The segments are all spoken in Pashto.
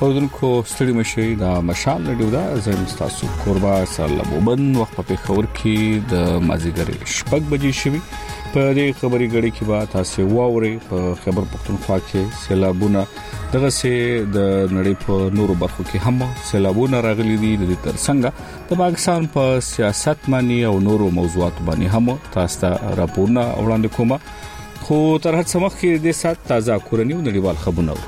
اوردونکو ستړي مشي د مشال لډیو دا زم تاسو قربا سلاموبن وخت په خبر کې د مازیګر شپږ بجې شوي په دې خبري غړي کې با تاسو واوري په خبر پختونخوا کې سیلابونه دغه سي د نړۍ په نورو برخو کې هم سیلابونه راغلي دي د ترڅنګ د پاکستان په سیاست باندې او نورو موضوعات باندې هم تاسو ته راپورونه وړاندې کوم خو تر هڅه مخکې د سات تازه کورنیو نړیوال خبرونه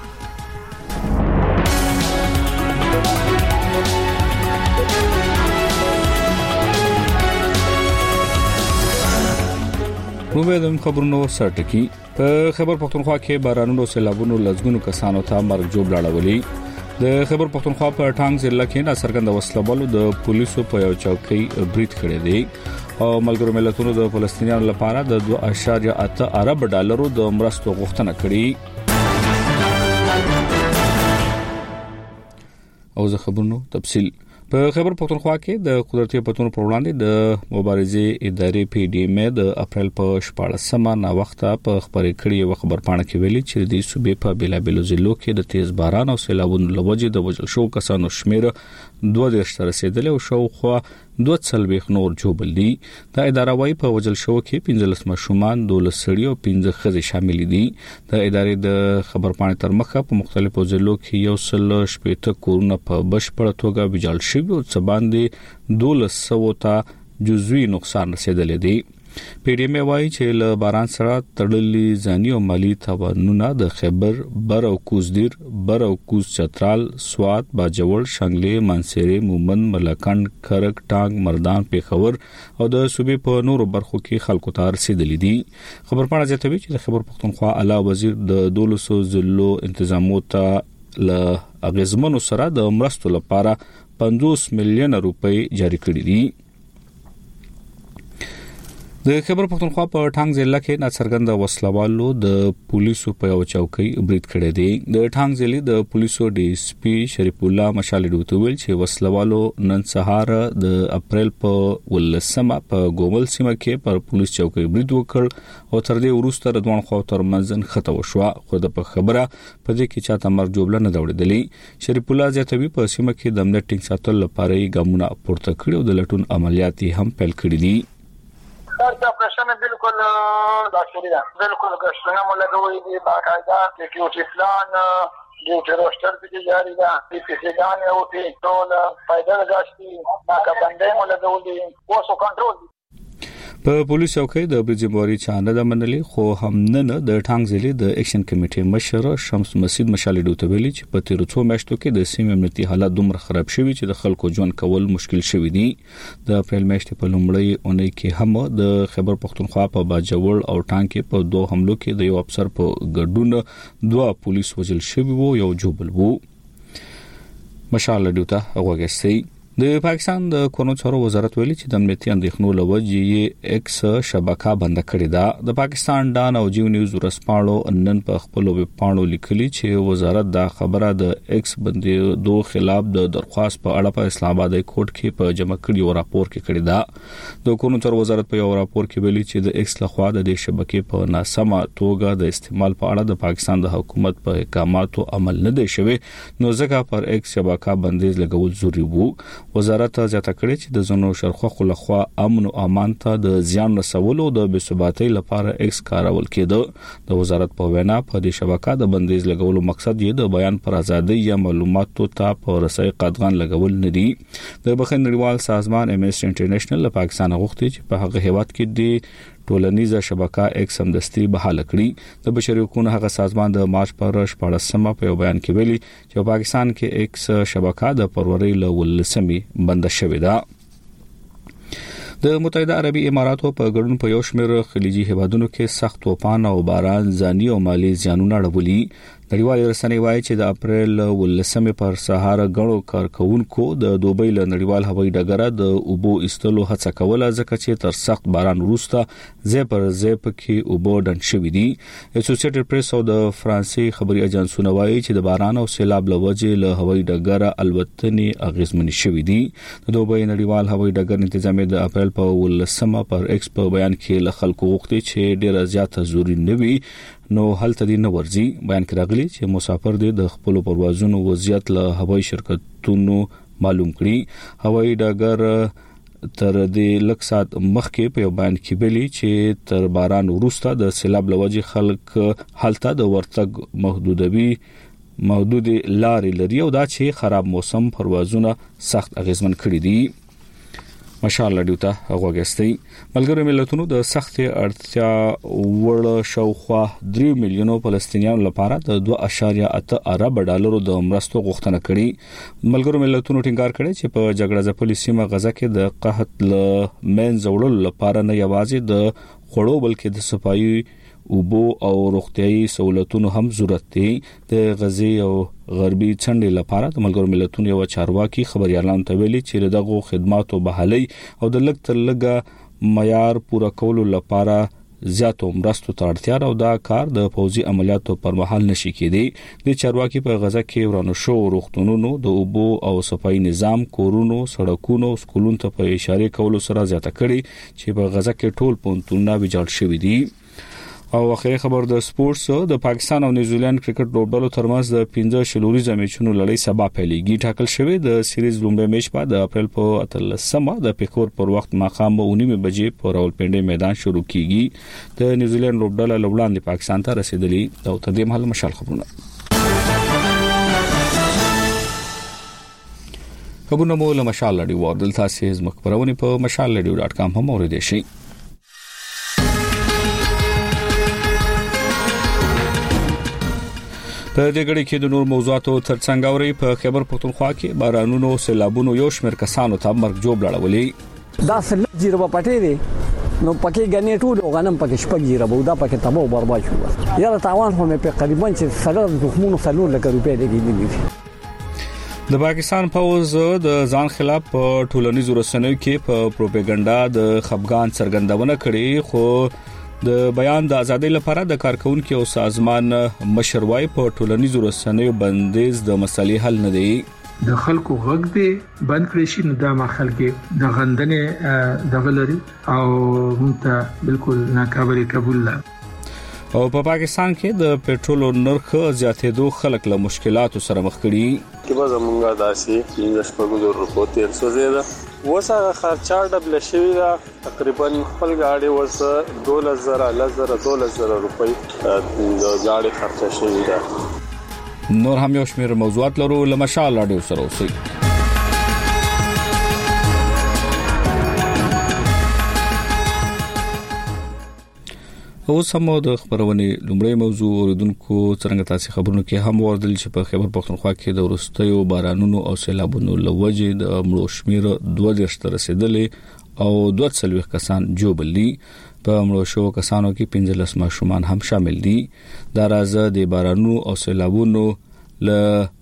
روبېدم خبرونو سرټکی په خبر پختونخوا کې بارانونو سیلابونو لزګونو کسانو ته مرګ جوړ لاړولې د خبر پختونخوا په ټانګ ضلع کې ناڅرګند وسلوالو د پولیسو په یو چوکۍ بریټ کړی دی او ملګرو ملتونو د فلسطینیانو لپاره د 2.8 ارب ډالرو د مرستو غوښتنه کړې او زه خبرونو تفصیل په خبر پختونخوا کې د قدرتي پتون پر وړاندې د مبارزې ادارې پی ډی ایم د اپریل په 14مه نا وخته په خبرې کړې خبر پاڼه کې ویلي چې د صوبې په بیلابیلو ضلعو کې د تیز باران او سیلابونو لوجې د وجل شو کسانو شمیر 2 تر رسیدلی او شاوخوا 2 نور جوبل دي د اداره وايي په وجل شو کې 15 ماشومان 12 سړي او 15 ښځې شامل دي د ادارې د خبر پاڼې تر مخه په مختلفو ضلعو کې یو سل شپېته کورونه په بشپړه توګه ویجاړ شوي او څه باندې 1200 ته جزوي نقصان رسیدلی دی پی ډی ایم وايي چې له باران سره تړلې ځاني او مالی تاوانونه د خیبر بر او کوزدیر بر او کوز چترال سوات باجوړ شنګلې مانسيري مومند ملکند کرک ټانګ مردان پیښور او د صوبې په نورو برخو کې خلکو ته رسیدلې دي خبر پاڼه زیاتوي چې د خبر پختونخوا اعلی وزیر د 200 ضلعو انتظامات له اغیزمنو سره د مرستو لپاره 50 میلیون روپۍ جاری کړې دي د خبر پختونخوا په ټانګ ضلع کې ناڅرګند وسلوالو د پولیسو په یو چوکۍ بریټ کړی دی د ټانګ ضلع د پولیسو ډي اس پی شریف الله مشال ډوته ویل چې وسلوالو نن سهار د اپریل په 18مه په ګومل سیمه کې پر پولیس چوکۍ بریټ وکړ او تر دې وروسته روان خو تر منځن خطا وشو خو د په خبره په دې کې چاته مرګ جوړل نه دوړېدلی شریف الله ځاتوي په سیمه کې د امنیت ټینګ ساتلو لپاره ګامونه پورته کړي او د لټون عملیات هم پیل کړي دي دا پرشنه بالکل داخلي ده بالکل ګشتونه مولګوي دي باقاعده سکیورټي پلان ډیوټي روستر کې جاری ده پی پی سی ګان او ټول فائدہ غاشتي ناکبندې مولګولي اوسو کنټرول په پولیس چوکۍ د برجموري چانه د منلې خو هم نه د ټانګ ضلع د اکشن کمیټې مشر شمس مسجد مشال ډوته ویلي چې په تیر څو میاشتو کې د سیمې امنیتي حالت دومره خراب شوی چې د خلکو ژوند کول مشکل شوی دی د اپریل میاشتې په لومړۍ اونۍ کې هم د خبر پختونخوا په باجوړ او ټانګ کې په 2 حملو کې د یو افسر په ګډون 2 پولیس وژل شوی وو یو جوبل وو مشال ډوته هغه د پاکستان د کورونو چارو وزارت ویلي چې د امنیتي اندېښنو لوجې ایکس شبکه بند کړې ده د پاکستان ډان او جیو نیوز ورسپاړو نن په خپل ویب پاڼو لیکلي چې وزارت دا خبره د ایکس بندیدو خلاف د درخواست په اړه په اسلام آباد کورټ کې په جمع کړي راپور کې کړی ده د کورونو چارو وزارت په یو راپور کې ویلي چې د ایکس لخوا د دې شبکې په ناسمه توګه د استعمال په اړه د پاکستان د حکومت په احکاماتو عمل نه دی شوی نو ځکه پر ایکس شبکه بندیز لګول ضروري وو وزارت زیاته کړې چې د زونو شرخه لخوا امن او امان ته د زیان رسولو د بثباتۍ لپاره ایکس کارول کېده د وزارت په وینا په دې شبکه د بندیز لګولو مقصد یې د بیان پر ازادي یا معلوماتو ته په رسۍ قدغن لګول نه دي د بخښنې نړیوال سازمان امنیسټي انټرنیشنل له پاکستان غوښتي چې په هغه هیواد کې د ټولنیزه شبکه ایکس همدستي بحاله کړي د بشري حقوقو هغه سازمان د مارچ پر 14مه په بیان کې ویلي چې پاکستان کې ایکس شبکه د فروری ل 18مې بند شوې ده د متحده عربي اماراتو په ګډون په یو شمېر خلیجي هیوادونو کې سخت طوفان او باران ځاني او مالی زیانونه اړولي نړیوال رسنۍ وایي چې د اپریل 18مې پر سهار غړو کارکونکو د دوبۍ له نړیوال هوایي ډګر د اوبو استلو هڅه کوله ځکه چې تر سخت باران وروسته ځای پر ځای پکې اوبو ډنډ شوې دي اسوسییټډ پریس او د فرانسې خبري اژانسونه وایي چې د باران او سیلاب له وجې له هوایي ډګر الوتنې اغیزمن شوې دي د دوبۍ نړیوال هوایي ډګر انتظامیه د اپریل په 18مه پر ایکس په بیان کې له خلکو غوښتي چې ډیره زیاته ضروري نه وي نو هلته دي نه ورځي. بیان کړی چې مسافر دي د خپل پروازونو وضعیت له هوایي شرکتونو معلوم کړي. هوایي ډګر تر دې لک سات مخکې په بیان کې ویلي چې تر باران وروسته د سیلاب لوجه خلک هلته د ورتګ محدود لارې لري او دا چې خراب موسم پروازونه سخت اغیزمن کړي دي. مشال لډیو ته غوښتي ملګرو ملتونو د سخت اړتیا وړ شاوخوا 3 میلیونو فلسطینیانو لپاره د 2.8 ارب ډالرو د مرستو غوښتنه کړې. ملګرو ملتونو ټینګار کړی چې په جګړه ځپلې سیمه غزه کې د قحط له منځ وړلو لپاره نه یوازې د خوړو بلکې د صفایي اوبو او روغتيایي سہولتونو هم ضرورت دي. د غزې او غربي څنډې لپاره د ملګرو ملتونو یو چارواکي خبريالان ته ویلي چې دغه خدماتو بحالي او د لږ تر لږه معیار پوره کولو لپاره زیاتو مرستو ته اړتیا او دا کار د فوزي عملیاتو پر مهال نشي کېدی. د چارواکي په غزه کې ورانو شو روغتونونو د اوبو او صفایي نظام کورونو سړکونو سکولونو ته په اشاره کولو سره زیاته کړي چې په غزه کې ټول پونتونه ویجاړ شوي دي. او اخري خبر د سپورتس د پاکستان او نیوزیلند کرکټ لوبډلو ترمنځ د 15 شلوريزه میچونو لړۍ سبا پیلېږي. ټاکل شوی د سیریز لومړی میچ په د اپریل په 13مه د پیکور پر وخت ماخام 9:30 بجې په راولپنډي میدان شروع کیږي. د نیوزیلند لوبډله لوړاندې پاکستان ته رسیدلې او تر دې مهال مشال خبرونه مو له مشال لډي وردل تاسو مخبرونه په mashalradio.com هم اوریدئ شئ. په دې غړي کې د نور موضوعاتو ترڅنګ اوري په خیبر پختونخوا کې بارانونو سیلابونو یو شمېر کسانو ته مرګ جوړ لړولې. دا سلب جیره په پټې دي نو پکې غنې ټول غنم پکې شپږ جیره بودا پکې تباہ او برباد شو. یاره تاوان هم په قریبا چې سلام زخمونو سلور لکه روپې لګېدلې. د پاکستان فوز د ځان خلاف په ټولنیزو رسنیو کې په پروپاګاندا د خفګان څرګندونه کړې خو د بیان د ازادۍ لپاره د کارکونکو او سازمان مشروعي په ټولنیزو رسنیو بندیز د مسلې حل نه دی. د خلکو غږ دی بند کړی شي نو دا ما خلک د غندنې د غلري او مونته بالکل ناقابل قبول لا. او په پاکستان کې د پېټرول نرخ زیاتېدو خلک له مشکلاتو سره مخ کړي. کله زمونږه داسي د شپږو روپو 300 زیاده وسه خرچه ډبل شوی دا تقریبا خپل گاډي ورسره 12,000 روپۍ د گاډي خرچه شوی دا. نور هم یو شمېر موضوعات لرو له مشال رادیو سره اوسئ. اوس هم د خبرونه لومړی موضوع اوریدونکو څنګه تاسو خبرونه کې هم وردل چې په خیبر پختونخوا کې د ورستیو بارانونو او سیلابونو لوجه د مړو شمیر 2 تر رسیدلې او 240 کسان جوړبلي. په مړو شو کسانو کې 15 ماشومان هم شامل دي. دا راز د بارانونو او سیلابونو ل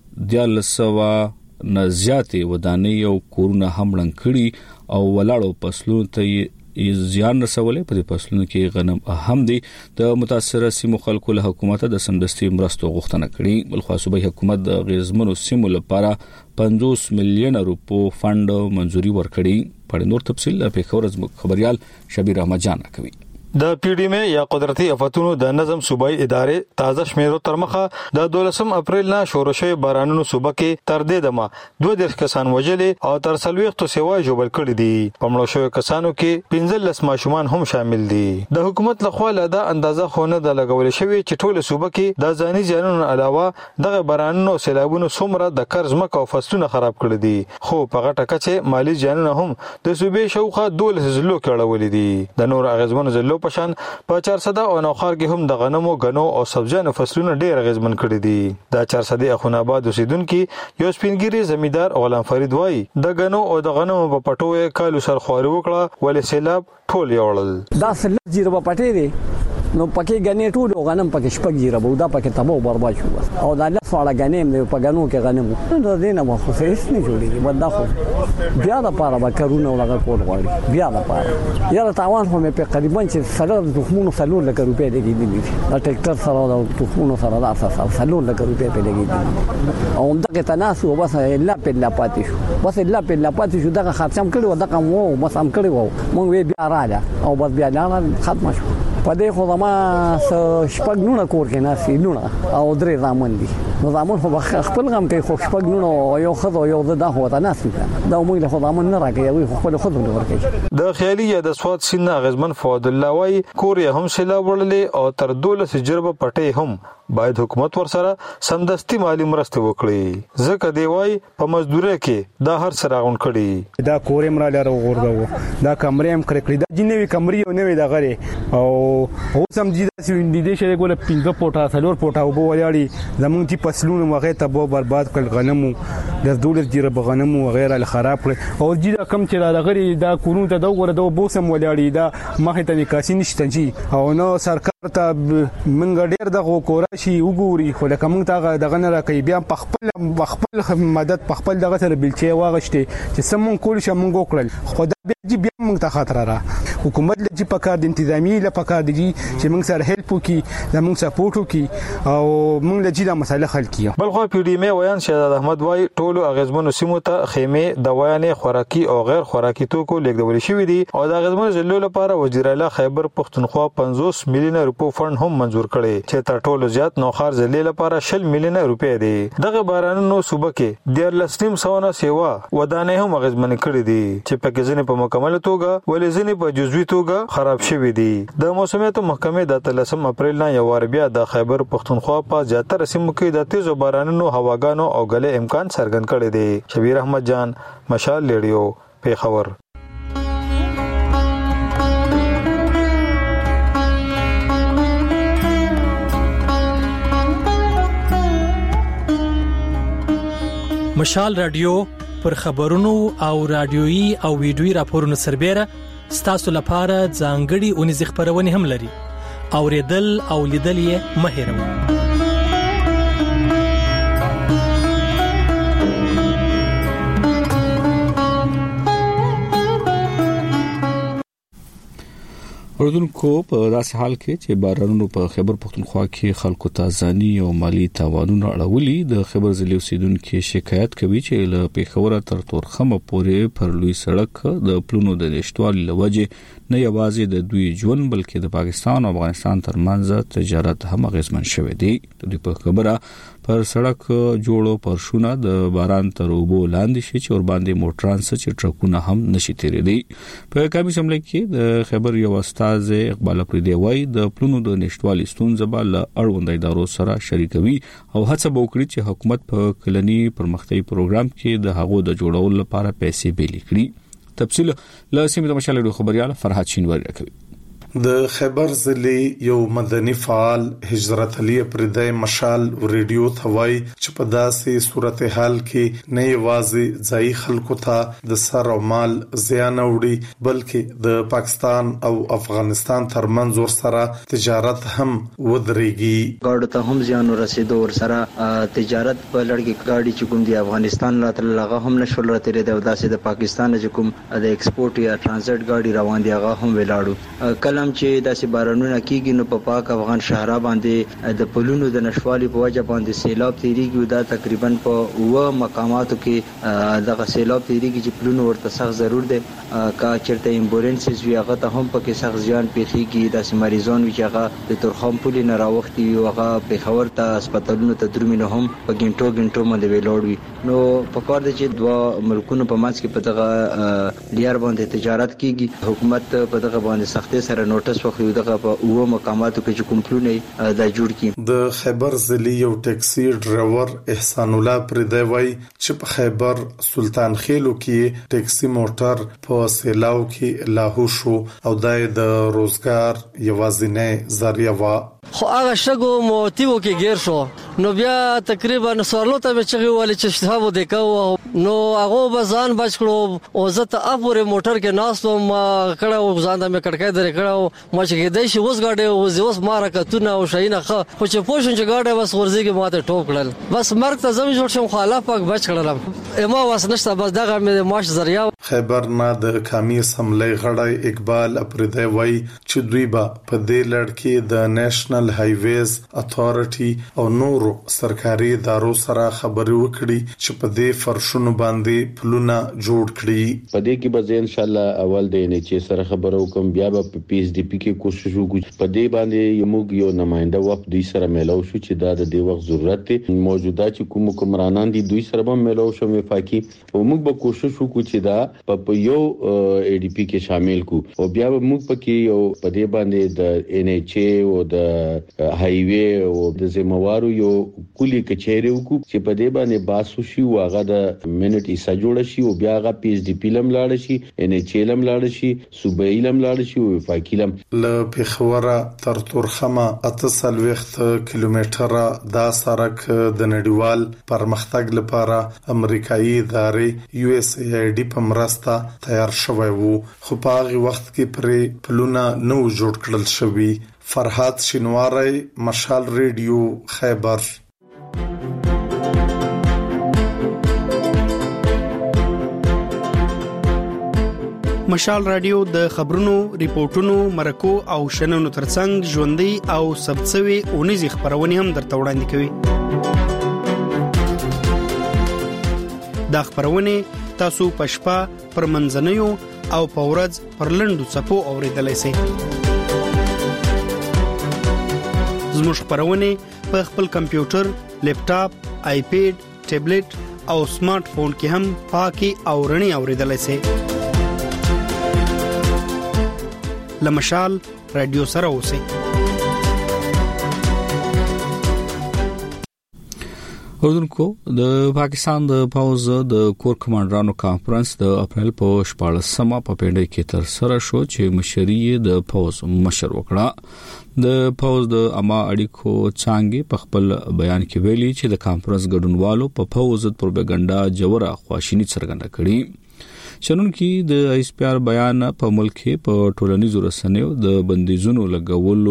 1300 نه زیاتې ودانۍ او کورونه هم لړن کړي او ولاړو فصلونو ته زیان رسولې. په دې فصلونو کې غنم اهم دي. د متاثره سیمو خلکو له حکومت د سمدستي مرستو غوښتنه کړې. بلخو صوبایي حکومت د غیزمنو سیمو لپاره 50 میلیون روپو فند منزوري ورکړي. په نور تفصیل په خبرز خبريال شبیر احمد جان کوي. د پی ډی ام یا قدرتي آفاتونو د نظم صوبایي ادارې تازه شمیرو تر مخه د 12 اپریل نه شروع شوی بارانونو صوبه کې تر دې دمه 2 کسان وژلې او تر 40 سیوا جوړ کړي دي. په مړو شوی کسانو کې 15 ماشومان هم شامل دي. د حکومت لخوا له اندازه خونه د لګول شوی چې ټول صوبه کې د ځاني ځانونو علاوه دغه بارانونو سیلابونو څومره د قرض مکه او فصلونه خراب کړي دي. خو په غټه کچه مالی ځانونه هم د صوبې شوخه 12 زلو کې اړولې دي. د نور اغیزمن زلو پشان په 400 او نوخار کې هم د غنمو غنو او سبزیانو فصلونه ډېر غیزمن کړي دي. د 400 اخونه آباد اوسیدونکو یو سپینګری زمیدار غلام فرید وای د غنو او د غنمو په پټوې کالو سر خواري وکړه ولې سیلاب ټول یوړل. دا سلب جیره په پټې دي نو پکې غنې ټول غنم پکې شپږ جیره بودا پکې تباہ او برباد شو. او دا لفړه غنیم دی په غنو کې غنمو نو دینه مو خو هیڅ نه جوړیږي. بدا خو بیا د پاره به کارونه ولا کول غواړي بیا د پاره یاره تاوان هم په قریبا چې سلام زخمونو سلور لکه روپې لګېدلې. دا ټریکټر سره د زخمونو سره د اساس سلور لکه روپې په لګېدلې. او دغه تناسب بس الا په لا پاتې شو بس الا په لا پاتې شو دغه خرچم کړو دغه مو بس هم کړو مونږ بیا راځه او بس بیا نه ختم شو. پدې خو ما شپږ نونه کور کې ناسي نونه او درې زامن دي نو زامن خو خپل غم کوي خو شپږ نونه یو خدو یو د هوته ناسي دا موږ له خدامن نه راګي وي خپل خدو ورکړي د خیالي یا د سواد سیند غزمن فؤاد الله وای کور یې هم سیلا وړلې او تر 12 جربه پټې هم باید حکومت ورسره سمدستي مالی مرسته وکړي ځکه دی وای په مزدوري کې دا هر سره غون کړي دا کورې مراله ورغورځو دا کمرې هم کړې دا جنوي کمرې او نوې دا غره او هو سم دي چې دې شه ګول 15 پټه څلور پټه وبو ویاړي زمونږ چې فصلونه وغه ته به برباد کړ غنمو د 12 جربه غنمو وغیرہ خراب کړ او دې کم چې دا غره دا کورونه ته دا ور دا بوسم ویاړي دا مخه ته نکاسي نشته جی او نو سرکار ته منګ ډیر دغه کورا شي وګوري خو لکه موږ ته دغه نه راکې بیا خپل مدد خپل دغه سره بلچې واغشته چې سمون کول شي موږ وکړل خو دا بیا موږ ته خطر را حکومت لږ پکار د انتظامی له پکار دي چې موږ سره هیلپ وکي زموږ سپورټ وکي او موږ لږ دا مسله حل کیو بل خو پی ډی ام ویان شهزاد احمد وای ټولو اغیزمنو سیمو ته خیمه دوايانې خوراکي او غیر خوراکي توکو لیږدول شوې دي او د اغیزمنو ضلعو لپاره وزیر اعلی خیبر پختونخوا 50 میلیونه روپو فند هم منزور کړي چې تر ټولو زیات نوخار ضلع لپاره 60 میلیونه روپۍ دي دغه بارانونو صوبه کې 1300 سیوا ودانې هم اغیزمن کړي دي چې پکې ځنې په مکمل توګه ولې ځنې په جزوي توګه خراب شوي دي د موسمیاتو محکمې د 13 اپریل نه یو بیا د خیبر پختونخوا په زیاتره سیمو کې د تیزو بارانونو هواګانو او غلې امکان څرګند کړي دي شبیر احمد جان مشال ریډیو پیښور مشال رادیو پر خبرونو او رادیويي او ویډیويي راپورونو سربېره ستاسو لپاره ځانګړي اونیز خبرونه هم لري اوریدل او لیدل یې مه هېروئ اردوونکو په داسې حال کې چې بارانونو په خیبر پختونخوا کې خلکو ته ځاني او مالی تاوانونه اړولي د خیبر ضلع اوسیدونکو شکایت کوي چې له پیښور تر تورخم پورې پر لوی سړک د پلونو د نشټوالي لوجه نه یوازې د دوی ژوند بلکې د پاکستان او افغانستان ترمنځ تجارت هم اغیزمن شوی دی د دې په خبره پر سړک جوړو پرشونه د باران تر اوبو لاندې شي چې ور باندې موټران چې ټرکونه هم نشي تیرېدي په کمی سملې کې د خیبر یو استاد اقبال پردي وای د پلونو د نشټوالي ستونزه بل اړوند ادارو سره شریکوي او هڅه وکړي چې حکومت په کلنی پرمختیايي پروګرام کې د هغو د جوړولو لپاره پیسې بیل کړي تفصیل له سیمه د مشال خبريال فرحات شینواری راکوي د خیبر ضلع یو مدني فعال هجرت علي پردای مشال ریډیو ثوای چې په داسې صورتحال کې نه یوازې ځای خلکو ته د سر او مال زیان وړي بلکې د پاکستان او افغانستان ترمنځ ور سره تجارت هم ودرېږي ګاډو ته هم زیان ورسېدو ور سره تجارت په لړګي ګاډي چې کوم دی افغانستان لا لغه هم نشول راته د داسې د پاکستان چې کوم د ایکسپورت یا ترانزیت ګاډي روان دي هغه هم ولاړو کله چې داسې بارانونه کیږي نو په پاک افغان شهرا باندې د پلونو د نشوالي په وجه باندې سیلاب تیریږي دا تقریبا په و مقاماتو کې دغه سیلاب تیریږي چې پلونو ورته سخت ضرور دي کا چرته امبولانسز وی هغه ته هم پکې سخت زیان پیښیږي داسې مریضان وی چې هغه د تورخم پل نه راوختي وي هغه پیښور ته هسپتالونو ته درومینه هم په ګنټو باندې ویلوړ وي نو په کار دي چې دوه ملکونو په ماس کې په دغه لیار باندې تجارت کیږي حکومت په دغه باندې سختي سره نوټس وخیو دغه په اوه مقاماتو کې چې کوم پلونه دا جوړ کی د خیبر ضلع یو ټیکسي ډرایور احسان الله پردی وای چې په خیبر سلطان خیلو کې ټیکسي موټر په سیلاو کې لاهو شو او د روزګار یوازینی ذریعہ وا خو هغه شګو موتیو کې گیر شو نو بیا تقریبا سوالو ته چې ویل چې شتابو دکاو نو هغه بزان بچ کړو او زه ته اپوره موټر کې ناستو ما کړه ځان ته مې کړکای درې کړه ما چې دای شي اوس غاډه اوس مارکتونه او شینه خو چې پوښتنه چې غاډه بس ورځي ماته ټوپ کړل بس مرګ ته زمي جوړ شم خو الله پاک بچ کړل ما واس نشته بس دغه مې ماش ذریعہ خیبر نه د قومي اسمبلی غړی اقبال اپردی وای چې دوی به په دې لړ کې د نېشنل هایویز اتھارټي او نورو سرکاري ادارو سره خبرې وکړي چې په دې فرشونو باندې پلونه جوړ کړي په دې کې به ان شاء الله اول د NHA سره خبرو کوم بیا به پی ایس ډي پی کې کوشش وکړو. په دې باندې موږ یو نماینده وفد دوی سره میلاو شو چې دا د دې وخت ضرورت دی. موجوده چې کوم حکمرانان دي دوی سره هم میلاو شو وفاقي او موږ به کوشش وکړو چې دا په یو ای ډي پی کې شامل کو او بیا موږ پکې یو په دې باندې د ان ایچ ای او د هایوي او د زموارو یو کلی کچېره وکړو چې په دې باندې باسو شي واغه د منټ ایسا جوړ شي او بیا غا پی ایس ډي پی لم لاړ شي ان ایچ ای لم لاړ شي صوبایي لم لاړ شي او وفاقي لم. ل پیښوره تر تورخمه 8 کیلومتره دا سړک د نړیوال پرمختګ لپاره امریکایي ادارې یو اس ای ای ډي په مرسته تیار شوی وو خو په هغه وخت کې پرې پلونه نو جوړ کړل شوی. فرحات شینواری، مشال ریډیو، خیبر. مشال رادیو د خبرونو، ریپورتونو، مرکو او شننو ترڅنګ ژوندۍ او ثبتسوي اونیزي خبرونه هم درته وړاندې کوي. دا خبرونه تاسو په شپه پر منځنیو او په ورځ پر لنډو صفو اوریدلای شئ. زموږ خبرونه په خپل کمپیوټر، لیپټاپ، آیپیډ، ټابلیټ او سمارټ فون کې هم پاکي او رڼي اوریدلای شئ. لمشال رادیو سره اوسئ. اوردونکو د پاکستان د پوز د کور کمانډرانو کانفرنس د اپریل په 14مه په پینډای کې تر سره شو چې مشري د پوز مشر وکړه. د پوز د اما اړیکو څنګه په خپل بیان کې ویلي چې د کانفرنس ګډونوالو په پوز د پروپاګاندا جوړه خواشینی څرګنده کړي. شنن کې د ایس پی آر بیان په ملک په ټولنیزو رسنیو د بندیزونو لګولو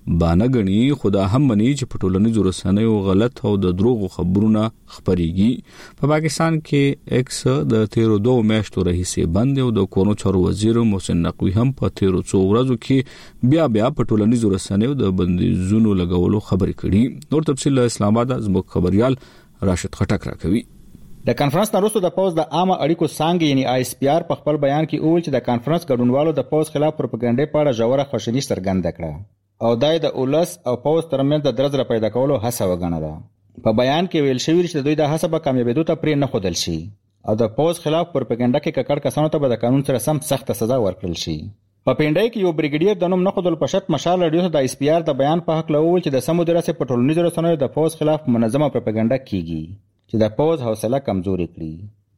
باندې غني خدا هم مني چې په ټولنیزو رسنیو غلط او د دروغ خبرونه خبريږي. په پاکستان کې ایکس د 13 میاشتو رئیسي بند او د کورونو چارو وزیر محسن نقوی هم په 13 ورځو کې بیا په ټولنیزو رسنیو د بندیزونو لګولو خبري کړي. نور تفصیل اسلام آباد زموږ خبريال راشد خټک راکوي. د کانفرنس وروسته د پوز د عامه اړیکو څنګه یعنی آی اس پی آر په خپل بیان کې وویل چې د کانفرنس ګډونوالو د پوز خلاف پروپاګاندا په اړه ژوره خوشالي څرګنده کړه او دای د اولس او پوز ترمنځ د درزره پیدا کولو هڅه وګڼله. په بیان کې ویل شوی چې دوی د هڅه به کامیابیدو ته پرې نه خودل شي او د پوز خلاف پروپاګاندا کې ککړ کسانو ته به د قانون سره سم سخت سزا ورکړل شي. په پینډای کې یو بریګیډیر د نوم نه خودل پښت مشال رادیو ته د آی اس پی آر د بیان په حق لوول چې د سمو درسه په ټولنیزو رسنیو د پوز خلاف منظمه پروپاګاندا کیږي چې د پوز حوصله کمزوري کړي.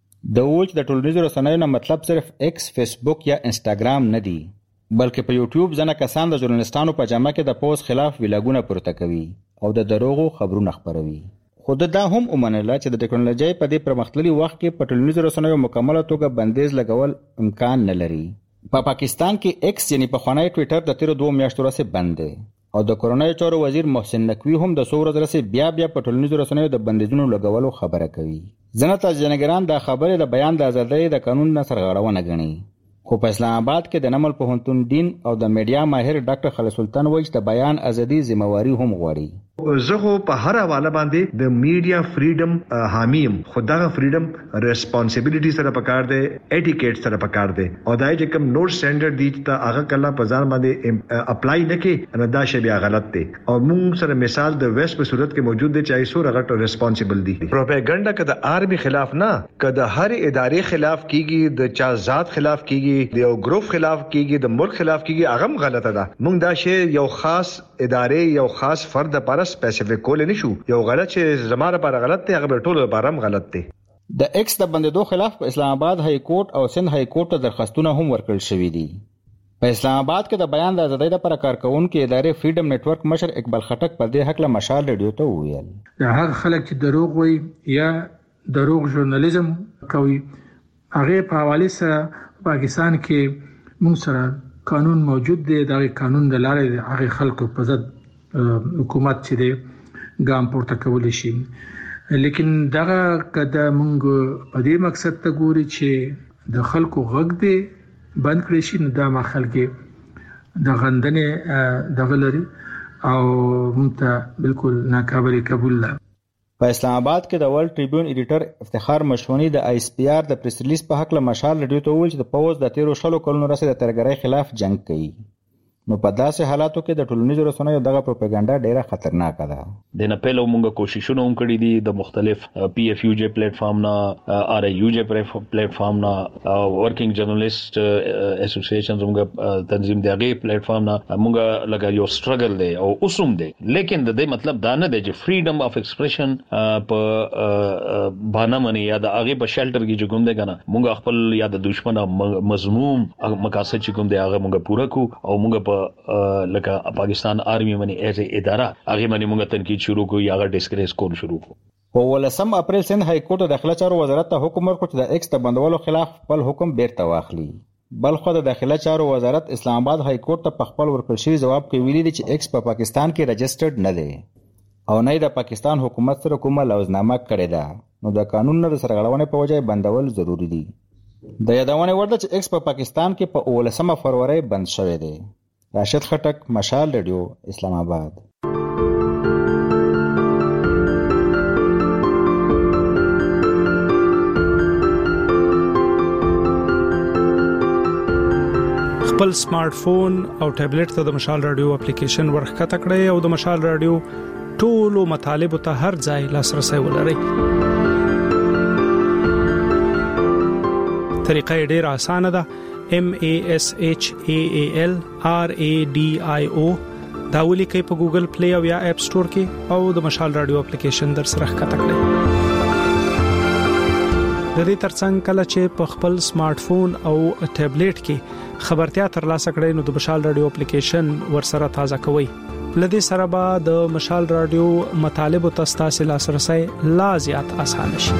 د وچ د ټولنیزو رسنیو نه مطلب صرف ایکس، فیسبوک یا انستګرام نه دی بلکې په یوټیوب ځنه کسان د ژورنالیستانو په جامه کې د پوز خلاف ویلاګونه پورته کوي او د دروغو خبرونه خبروي. خود دا هم ومنله چې د ټکنالوژي په دې پرمختللي وخت کې په ټولنیزو رسنیو مکمله توګه بندیز لګول امکان نه لري. په پاکستان کې ایکس یعنی په خوانی ټوئیټر د 13 میاشتو راځي بند دی او د کورونای چارو وزیر محسن نقوی هم د 100 ورځې راځي بیا په ټولنیزو رسنیو د بندیزونو لګولو خبره کوي. ځنه تاجنګران د خبرې د بیان د ازادۍ د قانون نه سرغړونه غني. خو په اسلام آباد کې د نمل پوهنتون دین او د میډیا ماهر ډاکټر خالد سلطان وایي چې د بیان ازادي ذمہواری هم غواړي. زه په هر حواله باندې د میډیا فریډم حامیم خدغه فریډم ریسپانسیبিলিټی سره پکار دی، اټیکیټ سره پکار دی او دای چې کوم نور سټانډرډ دی ته هغه کله په ځان باندې اپلای نکي نه دا شی بیا غلط دی او موږ سره مثال د ویست په صورت کې موجود دی چې ایسو رغټ ریسپانسیبل دی. پروپاګاندا کده آرمی خلاف نه کده هر ادارې خلاف کیږي، د چا ذات خلاف کیږي، د یو ګروپ خلاف کیږي، د ملک خلاف کیږي، هغه غلطه ده. موږ دا شی یو خاص ادارې یو خاص فرد لپاره سپیسیفیک کول نه شو. یو غلط چې زماره لپاره غلط دی هغه ټول لپاره هم غلط دی. د ایکس د بندیدو خلاف په اسلام آباد های کورټ او سند های کورټ ته درخواستونه هم ورکړل شوې دي. په اسلام آباد کې د بیان د ازادۍ لپاره کارکونکو ادارې فریډم نتورک مشر اقبال خټک په دې حق له مشال رادیو ته وویل دا هغه خلک چې دروغ وایي یا دروغ ژورنالیزم کوي هغه په حواله سره پاکستان کې موږ سره قانون موجود دی. دا قانون د لارې هغه خلکو په ضد حکومت چې دی ګام پورته کول شي. لیکن دغه کده موږ په دې مقصد ته ګوري چې د خلکو غږ دی بند کړی شي. دا ما خلک د غندنې دغه لري او موږ ته بالکل ناقابل قبول ده. په اسلام آباد کې د ورلد ټریبیون ایډیټر افتخار مشونی د آی اس پی آر د پریس ریلیز په حق له مشال رادیو ته وویل چې د پوز د 13 کلونو راځي د ترګرۍ خلاف جنگ کوي نو په داسې حالاتو کې د ټولنیزو رسنیو دغه پروپاګاندا ډیره خطرناک ده. د نه پهلو موږ کوششونه هم کړی دي د مختلف پی اف یو جی پلیټ فارم نه آر ای یو جی پلیټ فارم نه ورکینګ جرنالیست اسوسییشنز موږ تنظیم دی هغه پلیټ فارم نه موږ لګا یو سټرګل دی او اوسوم دی، لیکن د دې مطلب دا نه دی چې فریډم اف ایکسپریشن په باندې منی یا د هغه په شیلټر کې چې کوم دی کنه موږ خپل یا د دشمن مضمون مقاصد چې کوم دی هغه موږ پوره کو او موږ لکه پاکستان آرمی منی ایز اداره هغه منی موږ تنقید شروع کو یا ډیسکریس کول شروع کو. په 18 اپریل سند های کورټ د داخله چارو وزارت ته حکم ورکړ چې د ایکس د بندولو خلاف خپل حکم بیرته واخلي. بلخو د داخله چارو وزارت اسلام آباد های کورټ ته په خپل ورکړل شوی جواب کې ویلي دي چې ایکس په پاکستان کې رجسټرډ نه دی او نه د پاکستان حکومت سره کومه لوزنامه کړې ده، نو د قانون نه سرغړونې په وجه بندول ضروری دي. د یادونه ورده چې ایکس په پاکستان کې په 18 فروری بند شوی دی. راشد خټک، مشال رادیو، اسلام آباد. خپل سمارټ فون او ټابلیټ ته د مشال رادیو اپلیکیشن ورخکته کړئ او د مشال رادیو ټولو مطالب ته هر ځای لاسرسي ولرئ. طریقه ډیره اسانه ده. MASHAAL RADIO دا ولیکئ په ګوګل پلی او یا اپ سٹور کې او د مشال رادیو اپلیکیشن در سره ښکته کړئ. د دې ترڅنګ کله چې په خپل سمارټ فون او ټابلیټ کې خبرتیا ترلاسه کړئ نو د مشال رادیو اپلیکیشن ور سره تازه کوئ. لدې سره به د مشال رادیو مطالب او تاسو لاسرسي لا زیات آسان شي.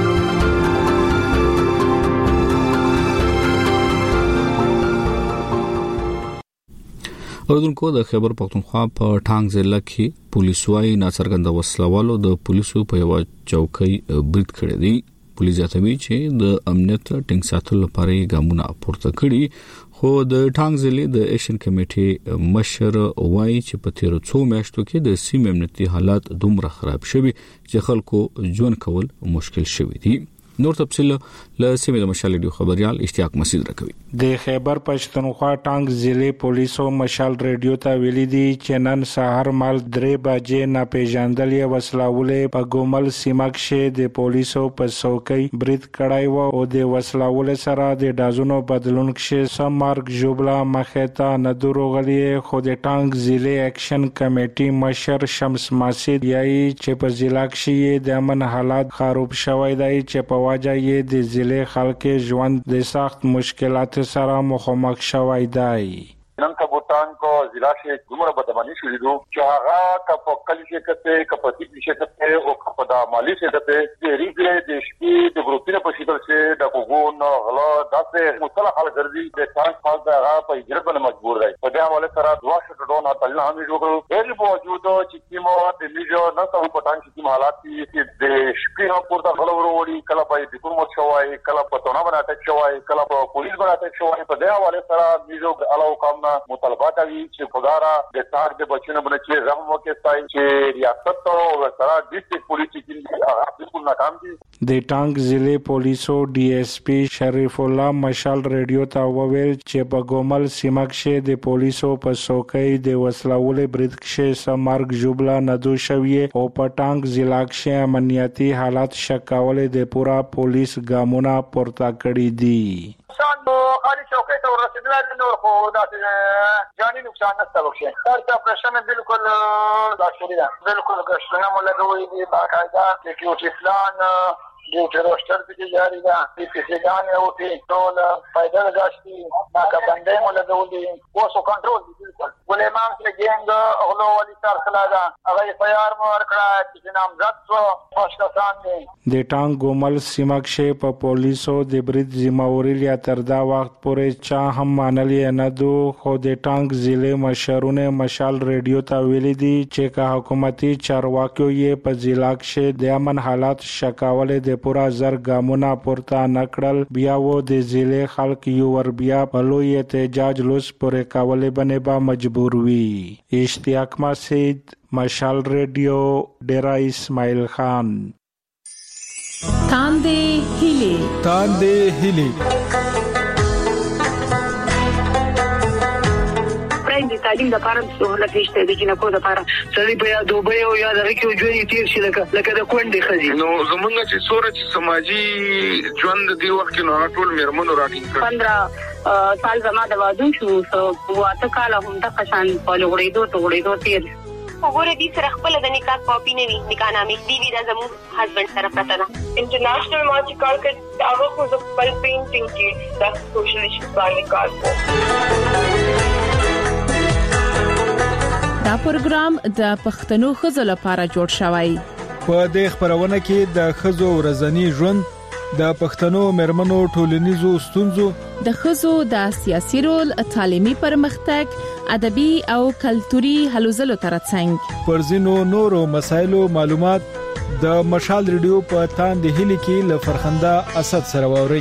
اوردونکو د خیبر پختونخوا په ټانګ ضلع کې پولیسوي ناڅرګند وسلوالو د پولیسو په یو چوکۍ برید کړی دی. پولیس ځاتوي چې د امنیت ټینګ ساتلو لپاره ګامونه پورته کړي، خو د ټانګ ضلع د ایکشن کمیټې مشر وایي چې په تیر څو میاشتو کې د سیمې امنیتي حالات دومره خراب شوي چې خلکو ژوند کول مشکل شوی دی. نور تفصيل له سیمه د مشال ریډیو خبريال اشتیاق مسعود راکوي. د خیبر پښتونخوا ټانګ ضلع پولیسو مشال ریډیو ته ویلي دي چې نن سهار مال 3 بجې ناپېژندلې وسلاولې په ګومل سیمه کې د پولیسو په څوکۍ برید کړای و او د وسلاولې سره د دازونو بدلون کې سمارګ جوبلا مخته نه دروغلي. خو د ټانګ ضلع اکشن کمیټې مشر شمس مسعود یې چې په ضلع کې د امن حالات خراب شوی دی چې په واجه یې د ضلع خلک ژوند د سخت مشکلات سره مخامخ شوی دی. نن کبوتان کو ضلع سے دومره بدمانی شوې دي چې هغه کپ کلی کې کته کپتی کې کته او کپدا مالی سے کته د ریګره د شپې د ګروپینه په شکل کې د کوګون غلا داسې مصطلح حل ګرځي د ټانک خاص دغه په هجرت باندې مجبور دی. په دې حواله سره دوا شټډون اتل هم جوړ ډېر موجود چې کیمو د میجو نه څو په ټانک کې حالات چې د شپې هم پورته غلا وروړي، کله په دې کوم شوای، کله په تونه باندې اٹیک شوای، کله په پولیس باندې اٹیک شوای. په دې حواله سره میجو علاوه کوم مطالبه کوي چې خدارا د تاج د بچنه باندې چې رحم وکړي چې ریاست او سره ډیسټریکټ پولیس چې هغه بالکل ناکام دي. د ټانګ ضلع پولیسو ډي اس پی شریف الله مشال ریډیو ته وویل چې په ګومل سیمه کې د پولیسو په څوکۍ د وسلوالې برید کې سمارګ جوبلا ندو شوی او په ټانګ ضلع کې امنیتي حالات شکاولې د پورا پولیس ګامونه پورته کړی دي. خالی چوکۍ ته ورسېدل نو خو دا جاني نقصان نشته وکړي. دا اپریشن بالکل داخلي ده، بالکل ګشتونه مو لګوي دي باقاعده سکیورټي پلان ډیوټي روستر کې جاری ده، پی پی سی ګان او ټي ټول فائدہ غاشتي ناکه باندې مو لګولي اوسو کنټرول دي. بالکل ولې مام چې ګینګ اغلو ولي تر خلاصه هغه فایار مو ورکړه چې نامزد شو خوشکسان دي. د ټانګ ګومل سیمه کې په پولیسو د برید ذمہواری لیا تر دا وخت پورې چا هم مانلې نه دو. خو د ټانګ ضلع مشرونه مشال ریډیو ته ویلي دي چې که حکومتي چارواکو یې په ضلع کې د امن حالات شکاولې د پورا زر ګامونه پورته نکړل، بیا و د ضلع خلک یو ور بیا په لوی احتجاج لوس پورې کولې باندې با مجبور وي. اشتیاق مسعود، مشال ریډیو، ډیرا اسماعیل خان. تاندې هیلي تعلیم د لپاره سہولت نشته د جنکو د لپاره سړي په یا دوبه او یا دغه کې ژوند تیر شي لکه د کونډې خزي نو زمونږ چې سورج سماجی ژوند دی وخت نو ټول میرمنو راټینګ کړ 15 سال زما د واده شو واته کال هم د قشان په لوړېدو تیر وګوره دې سره خپل د نکاح کاپی نه وي نکاح نامې دی دا زموږ هسبند سره پته ده انټرنیشنل ما چې کار کړ هغه خو د خپل پینټینګ کې د سوشل ایشوز باندې کار دا پروګرام د پښتنو ښځو لپاره جوړ شوی. په دې خبرونه کې د ښځو ورځنی ژوند، د پښتنو مرمنو ټولنیزو ستونزو، د ښځو د سیاسي رول، تعلیمي پرمختګ، ادبي او کلتوري هلو ځلو ترڅنګ پر ځینو نورو مسایلو معلومات د مشال ریډیو په تاند هلي کې ل فرخنده اسد سره ووري.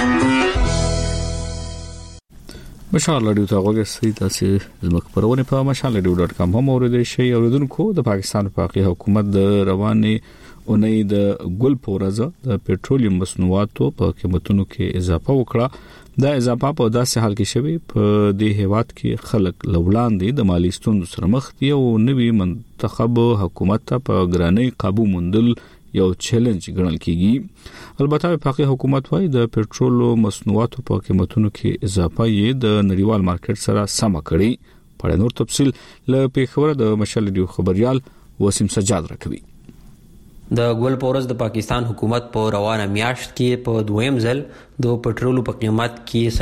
مشال ریډیو ته وګورئ تاسو زموږ پرونه په mashalradio.com هم اوریدئ شئ. اوریدونکو د پاکستان په حکومت د رواني اونۍ د ګل پورزه د پېټرولیم مصنوعاتو په قیمتونو کې اضافه وکړه. دا اضافه په داسې حال کې شوی په دې هیواد کې خلک لوړاندې د مالی ستونزو سره مخ دي او نوی منتخب حکومت ته په ګرانۍ قابو موندل یو چیلنج ګڼل کیږي. البته په حکومت وايي د پېټرولو مصنوعاتو په قیمتونو کې اضافه یې د نړیوال مارکیټ سره سم کړي. په نور تفصیل له پیښور د مشال ریډیو خبريال وسیم سجاد راکوي. د ګل پورز د پاکستان حکومت په روانه میاشت کې په دویم ځل د پټرولو په قیمت کې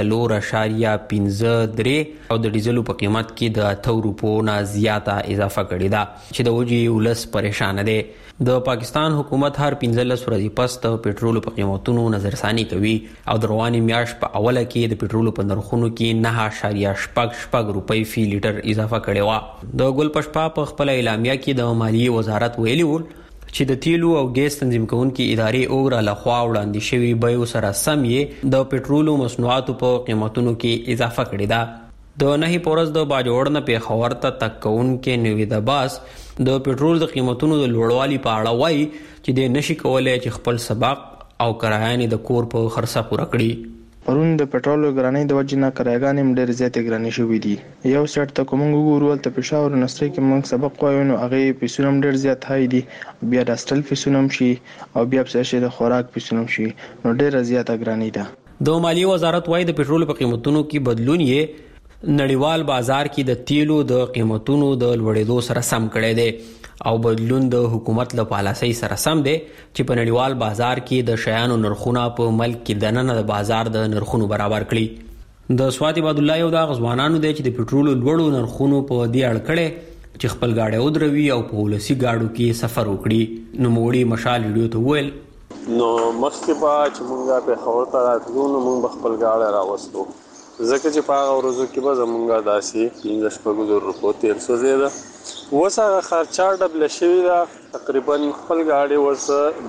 4.53 او د ډیزلو په قیمت کې د 8 روپو نه زیاته اضافه کړې ده چې د وجې ولس پریشان دي. د پاکستان حکومت هر 15 ورځې پس د پټرولو په قیمتونو نظرثاني کوي او د رواني میاشت په اوله کې د پټرولو په نرخونو کې 9.8 روپۍ فی لیټر اضافه کړې و. د ګل پشپا په خپل اعلامیه کې د مالیې وزارت ویلي و چې د تیلو او ګیس تنظیم کوونکي ادارې اوګرا لخوا وړاندې شوی بیو سره سم یې د پټرولو مصنوعاتو په قیمتونو کې اضافه کړې ده. د نهي پورز د باجوړ نه پیښور ته تکون کې نوید عباس د پټرول د قیمتونو د لوړوالي په اړه وایي چې د نشي کولای چې خپل سبق او کرایانې د کور په خرڅه پوره کړي. پرون د پټرول ګرانۍ د وجنه کرایګانې ډېر زیاتې ګرانې شوې دي. یو سټ ته کوم ګورول ته پېښور نستری کې موږ سبق وایو نو هغه پیسونه ډېر زیات هاي دي. بیا د استل پیسونه شي او بیا څه د خوراک پیسونه شي نو ډېر زیاته ګرانۍ ده. د مالیې وزارت وايي د پټرول په قیمتونو کې بدلون یې نړیوال بازار کې د تیلو د قیمتونو د لوړېدو سره سم کړی دی او بدلون د حکومت له پالیسۍ سره سم دی چې په نړیوال بازار کې د شیانو نرخونه په ملک کې د نن د بازار د نرخونو برابر کړي. د سوات عبد الله یو د غزوانانو دی چې د پټرولو لوړو نرخونو په دې اړه کړي چې خپل گاډي ودروي او په ولسی گاډو کې سفر وکړي. نو موړي مشال ریډیو ته ویل نو مخکې با چې مونږه په خبر ته راتلو نو مونږ خپل گاډي راوستو ځکه چې په هغه ورځو کې به زمونږه داسې 15 روپو تیل سوځیده. اوس هغه خرچه ډبل شوي ده تقریبا خپل گاډي ورسه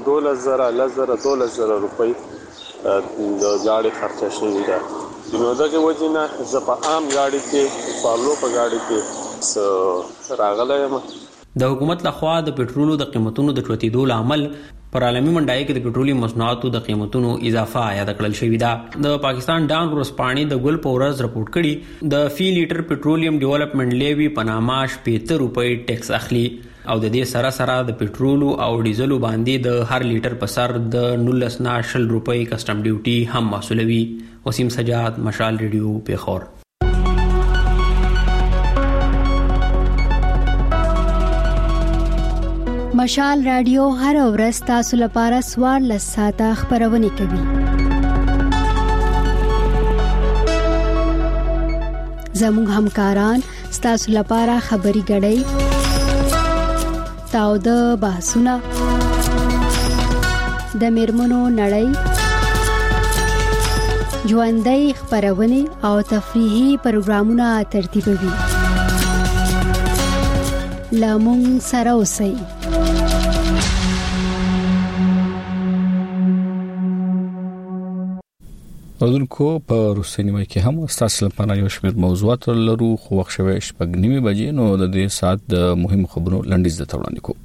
12,000 روپۍ د گاډي خرچه شوي ده. نو دغه وجه نه زه په عام گاډي کې پارلو په گاډي کې راغلی یم. د حکومت لخوا د پټرولو د قیمتونو د چوتېدو لامل پر عالمي منډای کې د پټرولیم مصنوعاتو د قیمتونو اضافه یاد کړل شوې ده. د پاکستان ډان ورسپانې د ګل پورز رپورټ کړي د فی لیټر پټرولیم ډیولپمنٹ لیوی په نامه 70 روپۍ ټیکس اخلي او د دې سره سره د پټرولو او ډیزلو باندې د هر لیټر په سر د 19.0 روپۍ کسٹم ډیوټي هم مسولوي. وسیم سجاد مشال ریډیو پیښور. مشال رادیو هر ورځ تاسو لپاره 14 ساعته خبرونه کوي. زموږ همکاران تاسو لپاره خبري غړي تاو د بحثونه د میرمنو نړۍ ژوندۍ خبرونه او تفریحي پروګرامونه ترتیبوي. لامون سره اوسئ. اردوونکو په روسنیمه کې هم تاسو لپاره یو شمېر موضوعات لرو خو وخت شوي 9:30 بجې نو د دې ساعت د مهم خبرو لنډیز د وړاندې کوم.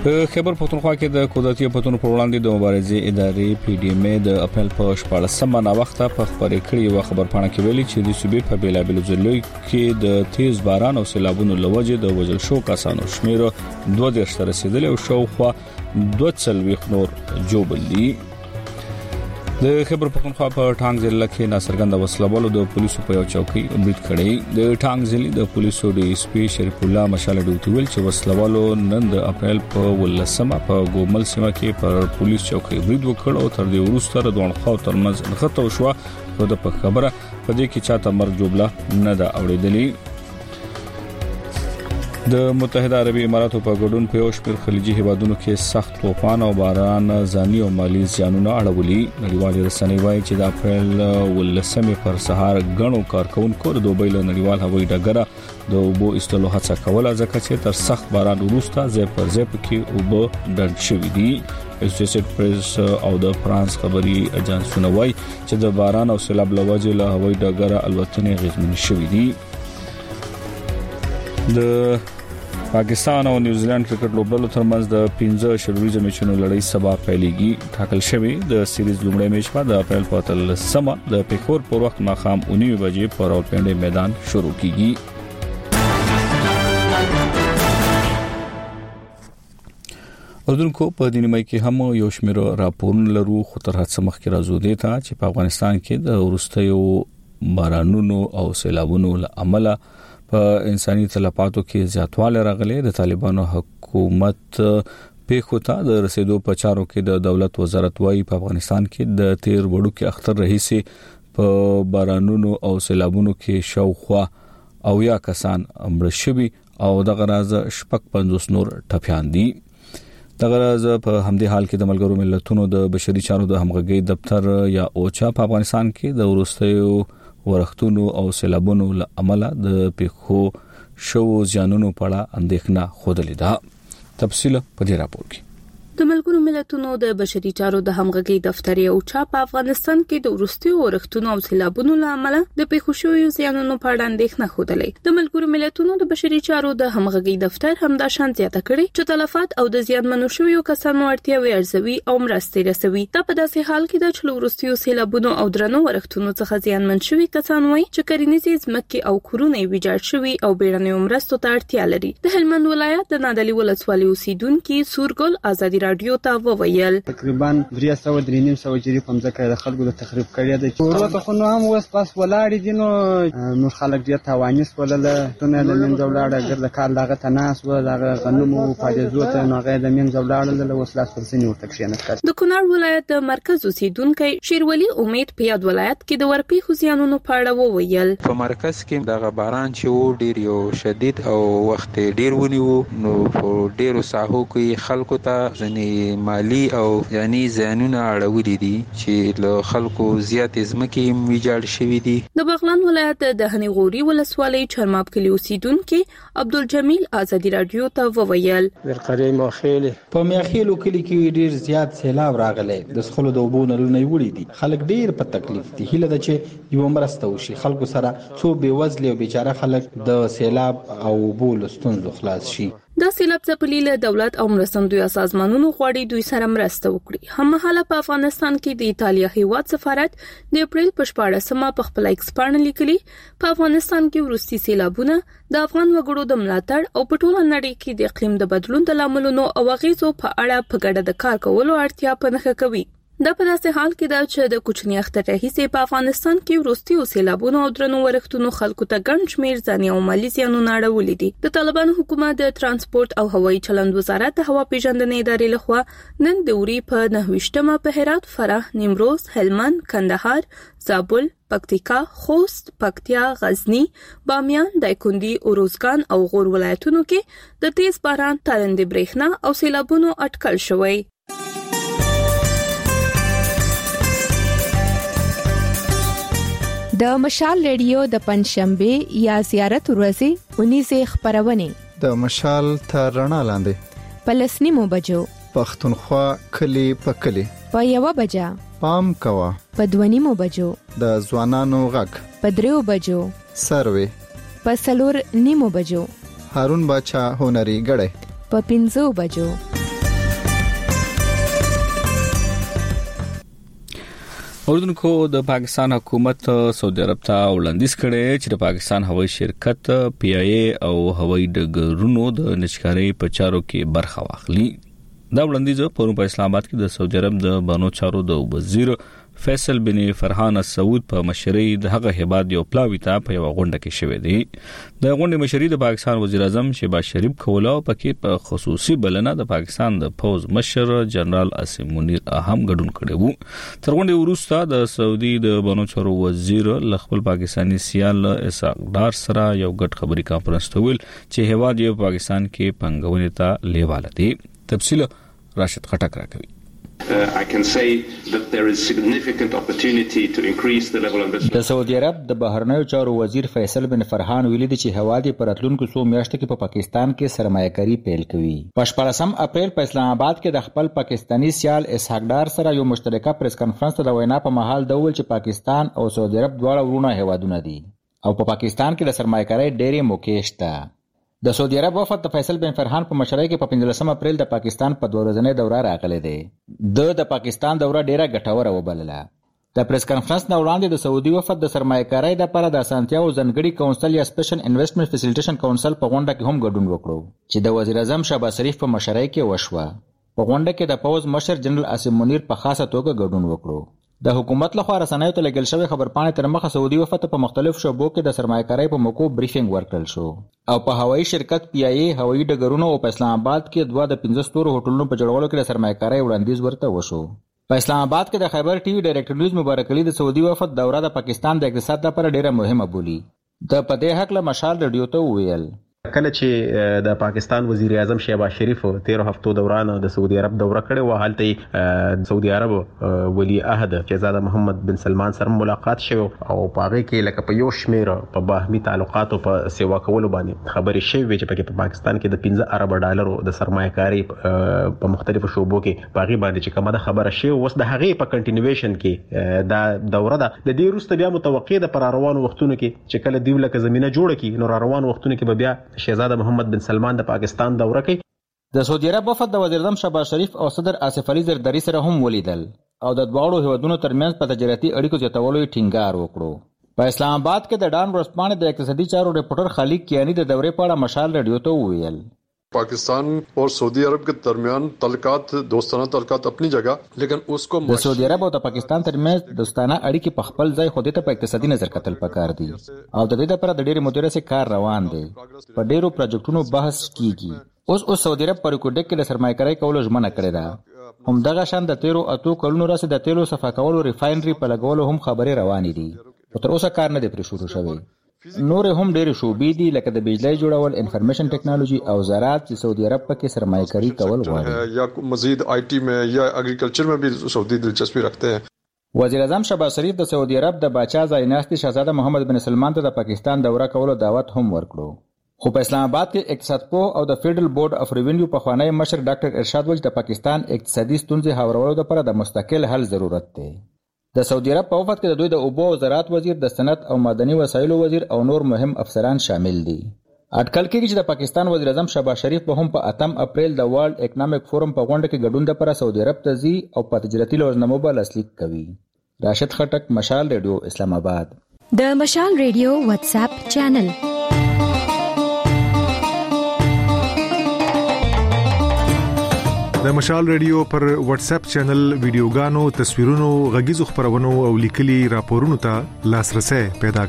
په خیبر پختونخوا کې د قدرتي پښتون پر وړاندې د مبارزې ادارې پی ډی ایم د اپریل په 14مه نا وخته په خبرې کړې و خبرپاڼه کې ویلي چې د صوبې په بیلابل ځایونو کې د تیز باران او سیلابونو لوجه د وژل شو کسانو شمیر 22 ته رسیدلی او شاوخوا 240 نور جوړ دي. د خیبر پختونخوا په ټانګ ضلع کې ناصرګند وسلوالو د پولیسو په یو چوکۍ امید کړي. د ټانګ ضلع د پولیسو ډي اس پی شریف الله مشاله ډوټي ویل چې وسلوالو نن د اپریل په 18مه په ګومل سیمه کې پر پولیس چوکۍ امید وکړ او تر دې وروسته د دوه خوا ترمنځ نغته وشو. خو د خبره په دې کې چاته مرګ جوړه نه دا اوریدلې. د متحده عربی اماراتو په ګډون په یو شمېر خلیجي هیوادونو کې سخت طوفان او باران ځاني او مالی زیانونه اړولي. نړیوال رسنۍ وايي چې د اپریل 18مې پر سهار غنو کارکونکو د دوبۍ له نړیوال هوایي ډګر د اوبو استلو هڅه کوله ځکه چې تر سخت باران وروسته ځای پر ځای کې اوبه ډنډ شوي دي. اسوسییټډ پریس او د فرانس خبري اژانسونه وايي چې د باران او سیلاب لوجه له هوایي ډګر الوتنې غیرمنې شوې دي. د پاکستان او نیوزیلند کرکټ لوبډلو ترمنځ د 15 شروعي میچونو لړۍ سبا پیلېږي. ټاکل شوی د سیریز لومړی میچ په اپریل په 13مه د پیښور پر وخت ماخام 9 بجې په راولپنډي میدان شروع کیږي. اردوونکو په دینمای کې هم یو شمېر راپورونه لرو خو تر هڅه مخکې راځو دي ته چې په افغانستان کې د ورستیو بارانونو او سیلابونو له امله په انساني تلفاتو کې زیاتوالی راغلی. د طالبانو حکومت پیښو ته د رسیدو په چارو کې د دولت وزارت وايي په افغانستان کې د تیر وړو کې اختر رئیسي په بارانونو او سیلابونو کې شاوخوا او یا کسان مړ شوي او د غراز شپږ 50 نور ټپيان دي. د غراز په همدې حال کې د ملګرو ملتونو د بشري چارو د همغږي دفتر یا اوچا په افغانستان کې د ورستیو ورختونو او سیلابونو له امله د پیښو شو ځانونو په اړه اندېښنه خوده لیده. تفصیل په دې راپور کې د ملګرو ملتونو د بشري چارو د همغږي دفتر یو چا په افغانستان کې د ورستیو ورختونو او سیلابونو له امله د پیښو شویو زیانونو په اړه اندېښنه خوده. د ملګرو ملتونو د بشري چارو د همغږي دفتر همدا شان زیاته کړي چې تلفات او د زیانمنو شویو کسانو اړتیاوې ارزوي او مرستې رسوي. دا په داسې حال کې د چلورستیو سیلابونو او درنو ورختونو څخه زیانمن شوي کسان وایي چې کرنیزي ځمکې او کورونه یې ویجاړ شوي او بیړنیو مرستو ته اړتیا لري. د هلمند ولایت د نادعلي ولسوالۍ اوسیدونکو سورګل ازادي رادیو ته وویل تقریبا 300 جری په ځکه د خلکو د تخریب کړی دی. ورته خو نو هم وس پاس ولاړ دي نو خلک ډیر توانیس ولله څنګه د من جوړاړه ګر د کار لاغه تناس و لاغه غنمو فاجزو ته نو غیر د من جوړاړه له وسلاس پرسنی ورته کښینه کړ. د کونړ ولایت د مرکز اوسیدونکو شیرولی امید په یاد ولایت کې د ورپی خزيانونو په اړه وویل. په مرکز کې د باران چې و ډیر یو شدید او وخت ډیر ونیو نو په ډیرو ساحو کې خلکو ته ځنی مالی او یعنی زیانونه اړولې دي چې له خلکو زیات ځمکې ویجاړ شوې دي. د بغلان ولایت د هنیغوري ولسوالۍ چرماب کلی اوسیدونکو عبدالجمیل ازادي رادیو ته وویل ورقری مخیل په میخیلو کلی کې ډیر زیات سیلاب راغلی. د سخلو د وبو نلونه وړي دي. خلک ډیر په تکلیف دي. هله د چې یو مرسته وشي خلکو سره څو بیوزل او بیچاره خلک د سیلاب او وبو لستونزو خلاص شي. د سیلاب ځپلي له دولت او مرستندوی سازمانونو غواړي دوی سره مرسته وکړي. هممهاله په افغانستان کې د ایتالیا هیواد سفارت د اپریل په 14مه په خپل ایکس باندې لیکلي په افغانستان کې ورستي سیلابونه د افغان وګړو د ملاتړ او په ټوله نړۍ کې د اقلیم د بدلون د لاملونو او غیزو په اړه په ګډه د کار کولو اړتیا په نښه کوي. دا په داسې حال کې دا چې د کوچنی اختر رئیسې په افغانستان کې ورستي او سیلابونو او درنو ورښتونو خلکو ته ګڼ شمېر ځاني او مالی زیانونه اړولي دي. د طالبانو حکومت د ترانسپورت او هوایي چلند وزارت د هوا پیژندنې ادارې لخوا نن د اوري په 9مه په هرات، فراه، نیمروز، هلمند، کندهار، زابل، پکتیکا، خوست، پکتیا، غزنی، بامیان، دایکندي، اروزګان او غور ولایتونو کې د تیز باران، تارندې برېښنا او سیلابونو اټکل شوی. د مشال ریډیو د پنځشنبه یا زیارت ورځې 19 خبرونه د مشال تر رڼا لاندې په 9 بجو پښتونخوا کلی په کلی په 1 بجا پام کوا په 2 بجو د ځوانانو غږ په 3 بجو سروي په 4 بجو هارون باچا هنري غړې په 5 بجو اوردونکو د پاکستان حکومت سعودي عرب ته وړاندیز کړي چې د پاکستان هوایي شرکت پی آی ای او هوایي ډګرونو د نشکاري په چارو کې برخه واخلي. دا وړاندیز په اسلام آباد کې د سعودي عرب د بانو چارو د وزیر فیصل بن فرحان السعود په مشرۍ د هغه هباد یو پلاوی ته په یو غونډه کې شوې دي. د غونډې مشرۍ د پاکستان وزیر اعظم شهباز شریف کوله او پکې په خصوصي بلنه د پاکستان د فوز مشر جنرال عاصم منیر اهم ګډون کړي وو. تر غونډې وروسته د سعودي د بانو چارو وزیر خپل پاکستانی سیال اسحاق ډار سره یو ګډ خبري کانفرنس ته ویل چې هواد یو پاکستان کې پنګونې ته لیواله دي. تفصیل راشد خټک راکوي. I can say that there is significant opportunity to increase the level of investment. د سعودي عرب د بهرنیو چارو وزیر فیصل بن فرحان ویلي دي چې هوادي پر راتلونکو څو میاشتو کې په پاکستان کې سرمایه‌کاري پیل کوي. په 14 اپریل په اسلام آباد کې د خپل پاکستانی سیال اسحاق ډار سره یو مشترکه پریس کانفرنس ته د وینا په مهال د ویل چې پاکستان او سعودي عرب دواړه ورونه هوادونه دي او په پاکستان کې د سرمایه‌کاري ډېرې موقع شته. د سعودي عرب وفد د فیصل بن فرحان په مشرۍ کې په 15 اپریل د پاکستان په 2 ورځنۍ دوره راغلی دی. د پاکستان دوره ډیره ګټوره وبلله. د پریس کانفرنس نه وړاندې د سعودي وفد د سرمایه‌کارۍ لپاره د اسانتیاو ځانګړي کونسل یا سپیشل انویسټمنټ فیسیلیټیشن کونسل په غونډه کې هم ګډون وکړو چې د وزیر اعظم شهباز شریف په مشرۍ کې وشوه. په غونډه کې د فوز مشر جنرال عاصم منیر په خاصه توګه ګډون وکړو. د حکومت لخوا رسنیو ته لګل شوی خبرپاڼې تر مخه سعودي وفد په مختلف شعبو کې د سرمایه‌کارۍ په موکو بریفینګ ورکړل شو او په هوایي شرکت پی آی ای هوایي ډګرونو او په اسلام آباد کې 2 د 15 ستورو هوټلونو په جوړولو کې د سرمایه‌کارۍ وړاندیز ورته وشو. په اسلام آباد کې د خیبر ټي وي ډایریکټر نیوز مبارک علي د سعودي وفد دوره د پاکستان د اقتصاد لپاره ډیره مهمه بولی. د پدې حق له مشال رادیو ته ویل کله چې د پاکستان وزیر اعظم شهباز شریف 13 هفتو دوران د سعودي عرب دوره کړې و، حالته سعودي عرب ولی عهد شهزاده محمد بن سلمان سره ملاقات شوه او پاره کې لکه په یو شمیر په باهمي تعلقاتو په سیوا کولو باندې خبرې شوې چې په پاکستان کې د 15 ارب ډالرو د سرمایه‌کاري په مختلفو شعبو کې باغی باندې چې کومه خبره شوه اوس د هغې په کنټینیویشن کې دا دوره ده. د دې وروسته بیا متوقع ده پر روانو وختونو کې چې کله دیو لکه زمينه جوړه کی نو روانو وختونو کې بیا شهزاده محمد بن سلمان د پاکستان دوره کوي. د سعودي عرب وفد د وزیر اعظم شهباز شریف او صدر آصف علي زرداری سره هم ولیدل او د دواړو هیوادونو ترمنځ په تجارتي اړیکو زیاتولو ټینګار وکړو. په اسلام آباد کې د ډان ورسپانې د اقتصادي چارو ریپورټر خالد کیانی د دورې په اړه مشال رادیو ته وویل पाकिस्तान और सऊदी अरब के दरमियान तल्लुकात दोस्ताना तल्लुकात अपनी जगह, लेकिन उसको د سعودي عرب او د پاکستان ترمنځ دوستانه اړیکې په خپل ځای خو دې ته په اقتصادي نظر کتل پکار دي او د دې لپاره د ډېرې مودې راهیسې کار روان دی. په ډېرو پروجیکټونو بحث کیږي. اوس سعودي عرب پر کوډک کې د سرمایه‌کارۍ کولو ژمنه کړې ده. همدغه شان د 13 کلونو راهیسې د تیلو صفا کولو ریفاینري په لګولو هم خبرې روانې دي. تر اوسه کار نه دی پرې شروع شوی. نور هم ډېر شوبې دي لکه د بجلی جوړول، انفارمیشن ټیکنالوژي او زراعت چې سعودي عرب پکې سرمایه‌کاري کول غواړي یا مزید آی ټی میں یا اګریکلچر میں بھی سعودی دلچسپی رکھتے ہیں. وزیر اعظم شهباز شریف د سعودي عرب د باچا ځایناستي شهزاده محمد بن سلمان ته د پاکستان دوره کولو دعوت هم ورکړو. خو په اسلام آباد کې اقتصاد پوه او د فیډرل بورډ اف ریوینیو په خوانی مشر ډاکټر ارشاد وجه د پاکستان اقتصادي ستونزې هوارولو لپاره د مستقل حل ضرورت دی. د سعودي عرب په وفد کې د دوی د اوبو او زراعت وزیر، د صنعت او معدني وسایلو وزیر او نور مهم افسران شامل دي. اټکل کېږي چې د پاکستان وزیر اعظم شهباز شریف به هم په 8 اپریل د ورلد اکونومیک فورم په غونډه کې ګډون لپاره سعودي عرب ته ځي او په تجارتي لوزنامو به لاسلیک کوي. راشد خټک، مشال ریډیو، اسلام آباد. د مشال ریډیو واتس اپ چینل د مشال ریډیو پر واتس اپ چینل ویډیوګانو، تصویرونو، غږیزو خبرونو او لیکلي راپورونو ته لاسرسي پیدا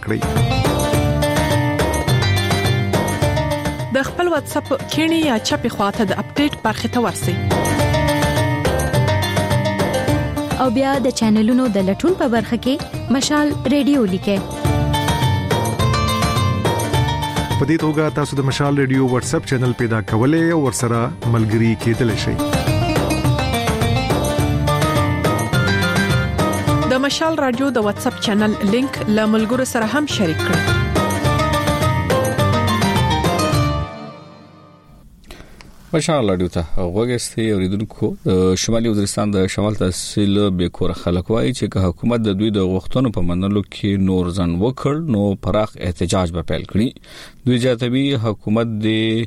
کړئ. د خپل واتس اپ کینی یا چپی خواته د اپډیټ برخه ته ورسئ او بیا د چینلونو د لټون په برخه کې مشال ریډیو لیکئ. په دې توګه تاسو د مشال ریډیو واتس اپ چینل پیدا کولای او ورسره ملګري کېدلی شئ. د مشال رادیو د واتس اپ چینل لینک له ملګرو سره هم شریک کړئ. مشال رادیو ته وګورئ اوریدونکو. شمالي وزیرستان د شمال تحصیل به کور خلک وایي چې حکومت د دوی د غوښتنو په منلو کې نور ځن وکړ نو پراخ احتجاج به پیل کړي. دوی جاتوي حکومت د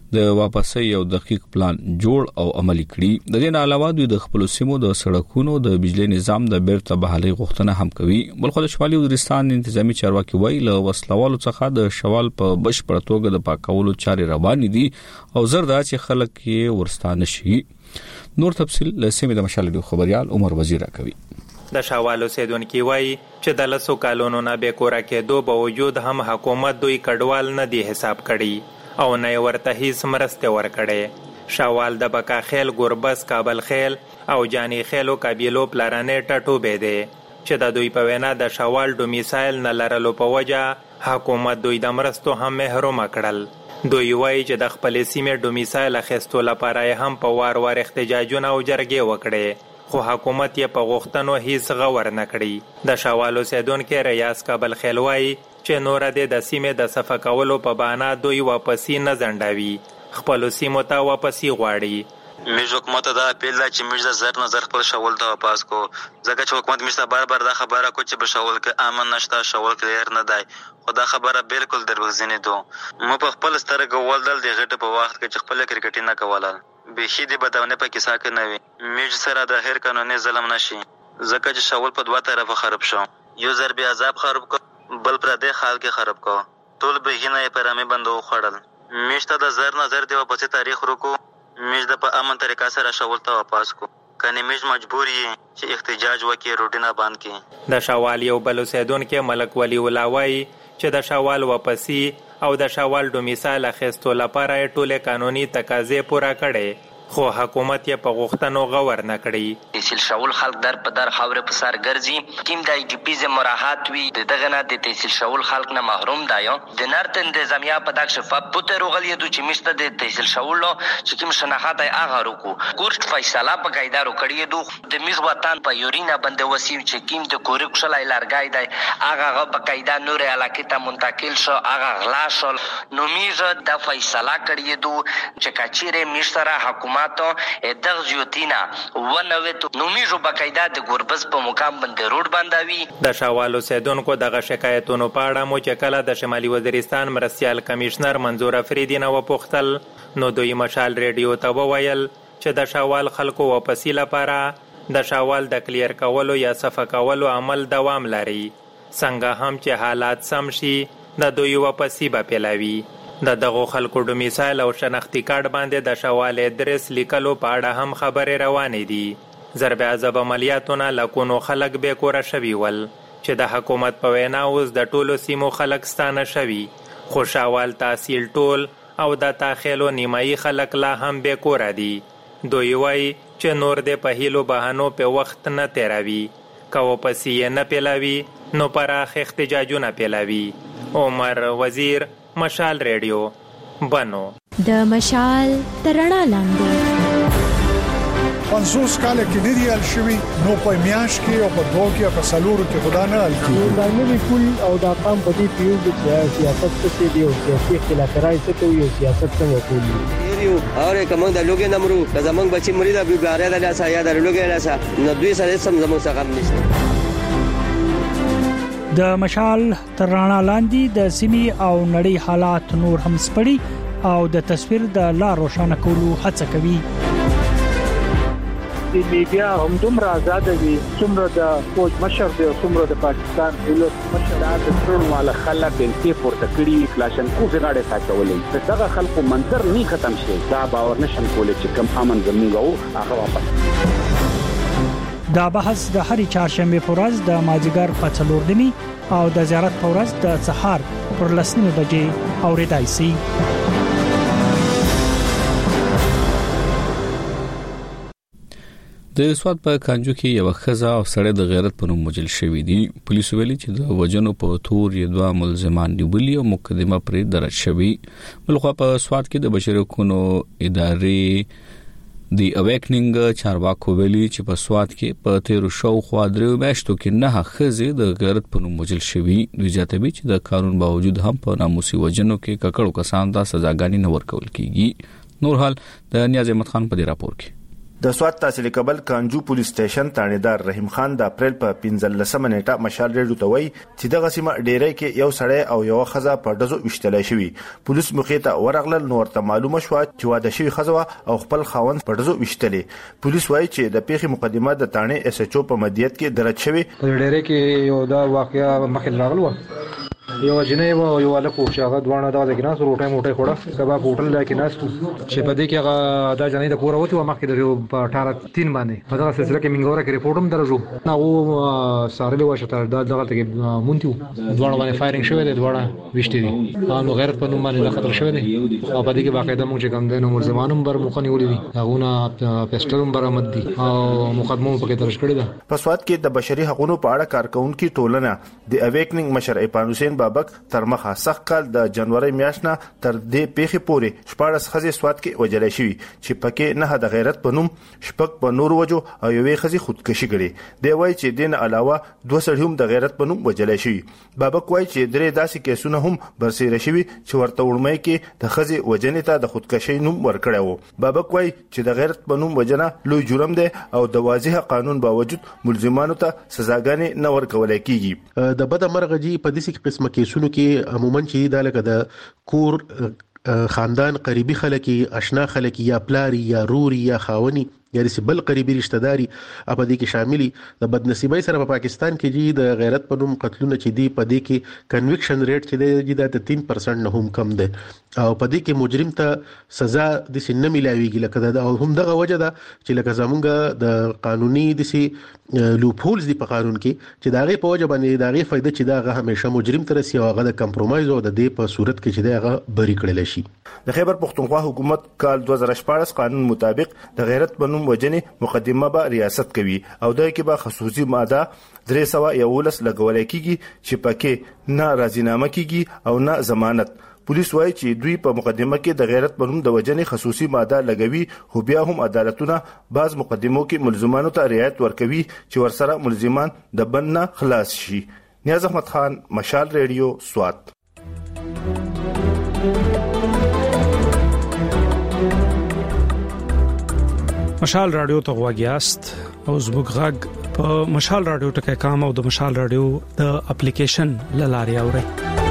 د واپسۍ یو دقیق پلان جوړ او عملی کړي. د دې علاوه دوی د خپل سیمو د سړکونو د بجلی نظام د بیرته بحالي غوښتنه هم کوي. بلخو د شمالي وزیرستان انتظامی چارواکي وایي له وسلوالو څخه د شوال په بشپړ توګه د پاکولو چارې روان دي او زردا چې خلک یې ورستانه شي. نور تفصيل له سیمې د مشال ډیو خبريال عمر وزیر راکوي. د شوالو سیدونکو وایي چې د لسو کالونو نه به کور کېدو باوجود هم حکومت دوی کډوال نه دی حساب کړي او نه ورته هیڅ مرسته ورکړي. شوال د بکا خیل، ګوربس، کابل خیل او جانی خیلو قبیلو پلارانې ټټوبې دي چې د دوی په وینا د شوال ډومیسایل نه لرلو په وجه حکومت دوی د مرستو هم محروم کړل. دوی وایي چې د خپل سیمې ډومیسایل اخیستو لپاره هم په وار وار احتجاجونه او جرګې وکړي خو حکومت یې په غوښتنو هیڅ غور نه کړی. د شوالو سیدونکو ریاض کابل خیل وایي چې نور د سیمې د صفه کولو په بهانه دوی واپسی نه ځنډوي، خپل سیمو ته واپسی غواړي. موږ حکومت ته اپیل دا چې موږ د زر نظر خپل شاول ته واپس کو، ځکه چې حکومت موږ ته بار دا خبره کو چې په شاول کې امن نشته، شاول کې نه دی، خو دا خبره بالکل دروغجنې ده. مو په خپل سترګو ولدل د غټ په وخت کې چې خپل کرکټ نه کولال به شي د بداونه په کیسه کې نه وي. موږ سره د هر قانوني ظلم نشي، ځکه چې شاول په دوه طرفه خراب شو، یو ضرب عذاب خراب کو، بل پر دې حال کې خراب کو، ټول به هینه پر امي بندو خړل. موږ ته د زر نظر دی په تاریخ رکو، موږ د په امن طریقه سره شاول ته واپس کو، کني موږ مجبور یې چې احتجاج وکړو، روډینه باندې کې. د شوال یو بل سیدونکو ملک ولی ولاوي چې د شوال واپسی او د شوال ډومیسایل اخیستو لپاره ټول قانوني تقاضې پوره کړي خو حکومت یې په غوښتنو غور نه کړی. تحصیل شاول خلک در په در خاورې په سر ګرځي، کیم د ای پی ز مراحت وی دغه نه د تحصیل شاول خلک نه محروم دی. د نارت انتظامیه په دغه شفاف پته روغلی دوی چې مشته د تحصیل شاول چې کوم شناخت هغه رکو کورټ فیصله په قاعده کړی دو د میز وطن په یورینا بند وسیم چې کیم د کورک شلای لارګای دی هغه په قاعده نور علاقه ته منتقل شو، هغه غلا شو. نو میز د فیصله کړی دو چې کچيره مشتره حکومت دغه زیوتینا ونوت نومیجو بقاعده د ګوربز په مقام باندې روډ باندوي. د شوالو سیدونکو دغه شکایتونو په اړه مو چې کله د شمالي وزیرستان مرستيال کمشنر منظور افریدی نه وپوښتل نو دوی مشال ریډیو ته وویل چې د شوال خلکو واپسی لپاره د شوال د کلیر کولو یا صفه کولو عمل دوام لري، څنګه هم چې حالات سم شي د دوی واپسی به پیلاوي. د دغه خلکو ډومیسایل او شناختی کارت باندې د شوال ادرس لیکلو په اړه هم خبرې روانې دي. ضرب عذاب عملیاتونه لکونو خلک به کور شوي ول چې د حکومت په وینا اوس د ټولو سیمو خلک ستانه شوي، خو شوال تحصیل ټول او د تاخیلو نیمایي خلک لا هم به کور دي. دوی وایي چې نور د په هیلو بهانو په وخت نه تیراوي، کو پسې نه پیلاوي نو پراخ احتجاجونه پیلاوي. عمر وزیر، مشال ریډیو، بنو. د مشال ترڼا لاندې 50 کال کې ندی الشوي نو په میاش کې او په دوه کې په سلورو کې خدا نه الکی دا نوی کول او دا قام په دې پیو د سیاست څخه دی او سیاسي اختلافات څخه یو سیاست څنګه کوي یو اوره کوم د لوګي نمرو د زمنګ بچی مری د بیګاره د لاسه یا د لوګي لاسه نو دوی سره سم زموږ څخه نشته. د مشال ترڼا لاندې د سیمې او نړۍ حالات نور هم سپړي او د تصویر د لار روښانه کولو هڅه کوي. د میډیا هم دومره آزاد دي څومره د فوج مشر دی او څومره د پاکستان ولس مشر د ټول مال خلک انتي پورته کړي کلاشنکوف غاړه ساتولې دغه خلکو منظر نه ختم شي دا باور نشم کولای چې کم امن زموږ هغه واپس. دا بحث د هرې چهارشنبه په ورځ د مازیګر په 4 او د زیارت په ورځ د سحر پر 10 بجې اوریدای شي. د سواد په کانجو کې یو خزه او سړی د غیرت په نوم وجل شوی دی. پولیسو ویلي چې د وجنو په تور یې دوه ملزمان نیولي او مقدمه پرې درج شوی. بلخو په سواد کې د بشري حقوقو ادارې دی اویکنینګ چارواکو ویلي چې په سواد کې په 13 شو خو درو میاشتو کې نه خزه د غیرت په نوم وجل شوی. دوی ځاتوي چې د قانون باوجود هم په ناموسي وجنو کې ککړو کسان ته سزاګانی نه ورکول کیږي. نور حال د نیاز احمد خان په راپور کې د سوات تحصیل کبل کانجو پولیس سټیشن تانیدار رحیم خان د اپریل په 15 نیټه مشال ریډیو ته وایي چې دغه سیمه ډیری کې یو سړی او یو خزه په دزو وشتلای شوی. پولیس مخې ته ورغلل نو ورته معلومه شو چې واده شوی خزه او خپل خاوند په دزو وشتلې. پولیس وایي چې د پیښې مقدمه د تانه اس ایچ او په مدیریت کې درج شوی. په ډیری کې یو دا واقعیا مخې راغلو یو جنې و یو الکو چې هغه دوانه د ګناس روټه موټه خوړه کباب هوټل لا کې ناس چې په دې کې هغه دا جنې د کور وته و مخکې د 18 باندې په دغه سلسله کې منګوره کې ریپورت هم درجو نو او سارلې واشته دغه ته مونتیو دوانه باندې فایرینګ شوی دی دوانه وشتي دي نو غیرت په نوم باندې خطر شوی دی او په دې کې باقاعده موږ چې کوم دینو مرزمانم بر مخنی ولې دي هغه پېسټلم برآمد دي او مقدمه په کې درج کړی ده. په سوات کې د بشري حقوقو په اړه کارکونکو ټولنه د اویکننګ مشر ایپان حسین بابک تر مخه سخت کال د جنوري میاشتنه تر دې پیښې پورې 14 خزي سوات کې وجلې شوی چې پکې نه د غیرت په نوم شپږ په نور وجو او یوې خزي خودکشي کړي. دی وایي چې دین علاوه دوه سړي هم د غیرت په نوم وجلې شوی. بابک وایي چې درې داسې کیسونه هم برسېره شوی چې ورته وړمې کې د خزي وجنې ته د خودکشي نوم ورکړی وو. بابک وایي چې د غیرت په نوم وجنه لوی جرم دی او د واضح قانون باوجود ملزمانو ته سزاګانې نه ورکول کیږي. د بد مرغجي په دې قسمه کیسونو کې عموما چې دا لکه د کور خاندان قریبي خلک آشنا خلک یا پلاری یا روري یا خاوني یا د بل قریبي رشتہ داري په دې کې شاملي. د بدنصیبۍ سره په پاکستان کې د غیرت په نوم قتلونه چې دی په دې کې کنویکشن ریټ چې دی د 3% نه هم کم دی او په دې کې مجرم ته سزا د سن ملاويږي لکه دا او هم دغه وجه ده چې لکه زمونږ د قانوني د سي لوپ هولز دی په قانون کې چې داغه په وجه باندې داغه فائدہ چې داغه همیشه مجرم تر سي هغه د کمپرمایز او د دې په صورت کې چې داغه بری کړل شي. د خیبر پختونخوا حکومت کال 2014 قانون مطابق د غیرت په نوم وجنې مقدمه به ریاست کوي او دغه کې به خصوصي ماده 311 لګول کیږي چې پکې نه راضینامه کیږي او نه ضمانت. پولیس وایي چې دوی په مقدمه کې د غیرت په نوم د وجنې خصوصي ماده لګوي خو بیا هم عدالتونه بعض مقدمو کې ملزمانو ته رعایت ورکوي چې ورسره ملزمان د بند نه خلاص شي. نیاز احمد خان، مشال ریډیو، سوات. مشال رادیو ته غواګیاست او زموږ غږ په مشال رادیو ټکي کام او د مشال رادیو د اپلیکیشن لاري اوري.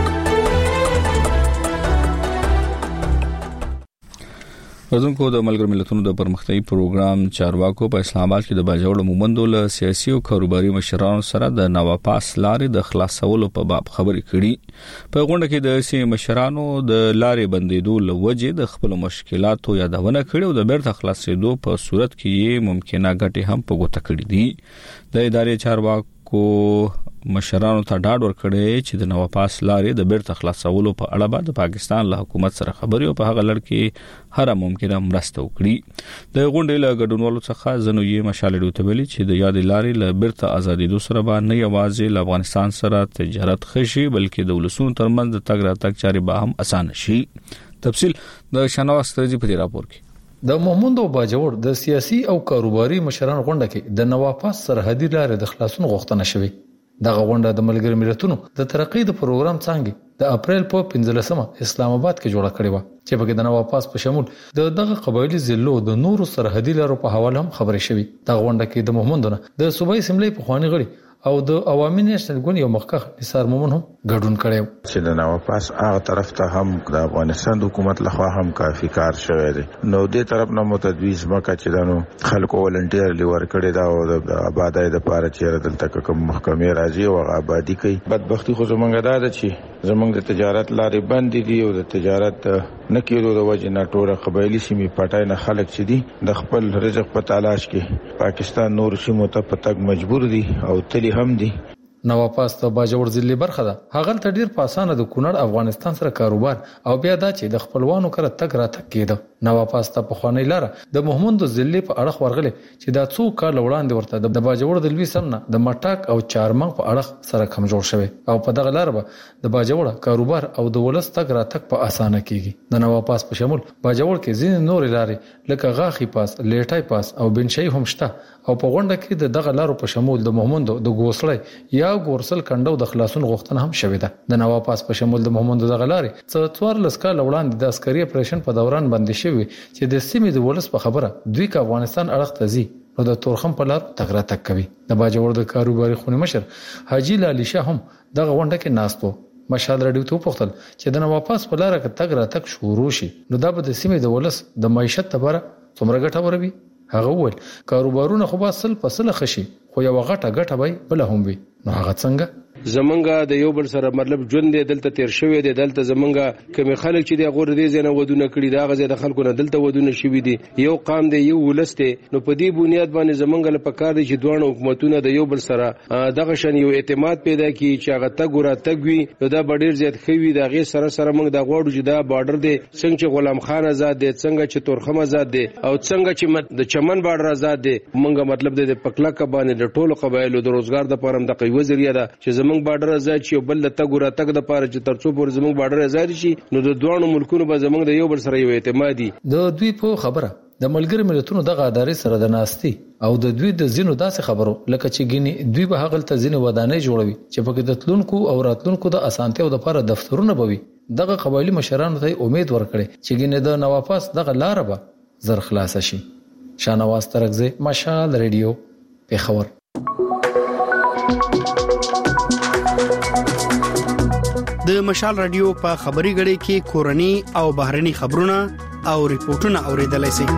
ورزونکو د ملګرو ملتونو د پرمختیايي پروګرام چارواکو په اسلام آباد کې د باجوړ مومندو له سیاسي او کاروباري مشرانو سره د نواپاس لارې د خلاصولو په باب خبرې کړي. په غونډه کې د سیمې مشرانو د لارې بندیدو لوجې د خپل مشکلاتو یادونه کړې او د بیرته خلاصېدو په صورت کې ممکنه ګټې هم په ګوته کړې دي. د ادارې چارواکو مشرانو ته ډاډ ورکړی چې د نواپاس لارې د بیرته خلاصولو په اړه به د پاکستان له حکومت سره خبرې او په هغه لړ کې هر ممکنه مرسته وکړي. د غونډې له ګډونوالو څخه زنو یې مشال ډیوته ویلي چې د یاد لارې له بیرته ازادېدو سره به نه یوازې له افغانستان سره تجارت خشي بلکې د ولسونو ترمنځ د تګ راتګ چارې به هم اسانه شي. تفصیل د شناواز ترجی په راپور کې. د مومندو باجوړ د سیاسي او کاروباري مشرانو غونډه کې د نواپاس سرحدي لارې د خلاصون غوښتنه شوې. دغه غونډه د ملګرو ملتونو د ترقۍ د پروګرام څنګه د اپریل په 15 اسلام آباد کې جوړه کړې و چې په کې د نواپاس په شمول دغه قبایلی ضلعو د نورو سرحدي لارو په حواله هم خبرې شوې. دغه غونډه کې د مومندو د صوبایي اسمبلی په خواني غړي او د عوامي نېشنل ګوند یو مخکخ نثار مومن هم ګډون کړي چې د نواپاس هغه طرف ته هم د افغانستان حکومت لخوا هم کافي کار شوی دی. نو دې طرف نه متدویز مکه چې دانو خلکو ولنټیر لیور کړي دا او د آبادای د پاره چې دلته کوم محکمې راځي او آبادی کوي. بدبختی خو زمونږ دا ده چې زمونږ د تجارت لارې بند دي او د تجارت نه کېدو د وجې نه ټول قبایلی سیمې پټای نه خلک چې دي د خپل رزق په تلاش کې پاکستان نور سیمو ته پتک مجبور دي او تلی هم دي. نواپاس ته باجوړ ضلع برخه ده. هغه ته ډیر په اسانه د کونړ افغانستان سره کاروبار او بیا دا چې د خپلوانو کړه تک را تک کېده. نواپاس ته په خوانی لاره د محمد ضلع په اړه ورغله چې دا څو کال وړاندې ورته د باجوړ د لوی سمنه د مټاک او چارمنګ په اړه سره کم جوړ شوی او په دغه لار به د باجوړ کاروبار او د ولس تک را تک په اسانه کېږي. د نواپاس په شمول باجوړ کې ځینې نور لارې لکه غاخي پاس، لیټای پاس او بنشي هم شته او په غونډه کې د دغه لارو په شمول د محمد د ګوسړی یا ګورسل کندو د خلاصون غوښتنه هم شوې ده. د نواپاس په شمول د محمد دغه لارې څو 14 کال وړاندې د عسکري اپریشن په دوران باندې شوی شوی چې د سیمې د ولس په خبره دوی کا افغانستان اړخ ته ځي نو د تورخم په لار تګ را تک کوي. د باجوړ د کاروباري خونی مشر حاجی لالی شاه هم دغه غونډه کې ناستو. مشال رادیو ته پوښتل چې د نواپاس په لار کې تګ را تک شروع شي نو دا به د سیمې د ولس د معیشت لپاره څومره ګټه وروي. هغه ول کاروبارونه خو به سل په سل خشي خو یو غټه به بل هم وي. نو هغه څنګه زمونږه د یو بل سره مطلب ژوند دی دلته تیر شوی دی. دلته زمونږه کوم خلک چې د غور دي زنه ودونه کړی دا غزه د خلکو نه دلته ودونه شوی دي. یو قام دی یو ولست نو په دې بنیاد باندې زمونږه لپاره کار دي چې دوه حکومتونه د یو بل سره دغه شان یو اعتماد پیدا کړي چې هغه تګورا تګوي نو دا ډیر زیات خوي دا غي سره موږ د غوړو چې دا بارډر دی څنګه چې غلام خان آزاد دی څنګه چې تورخم آزاد دی او څنګه چې د چمن بارډر آزاد دی موږ مطلب د پکلا کبانې د ټولو قبایلو د روزګار د پرم د قوی ذریعہ ده چې زمونږ بارډر آزاد چې بل تګ را تګ د پاره چې ترڅو پر زمونږ بارډر آزاد شي نو د دوه ملکونو به زمونږ د یو بل سره یو اعتمادي د دوی په خبره د ملګری ملتونو دغه ادارې سره د ناستي او د دوی د زینو داسې خبرو لکه چې ګینی دوی به هغه ته زینو ودانې جوړوي چې پکې د تلونکو او راتلونکو د اسانتیو لپاره دفترونه بوي. دغه قبایلی مشرانو ته امید ورکړي چې ګینه د نواپاس دغه لار به زر خلاص شي. شانواز ترغزه مشال رادیو پیښور. د مشال رادیو په خبري غړي کې کورني او بهرني خبرونه او ریپورتونه اوریدلای شئ.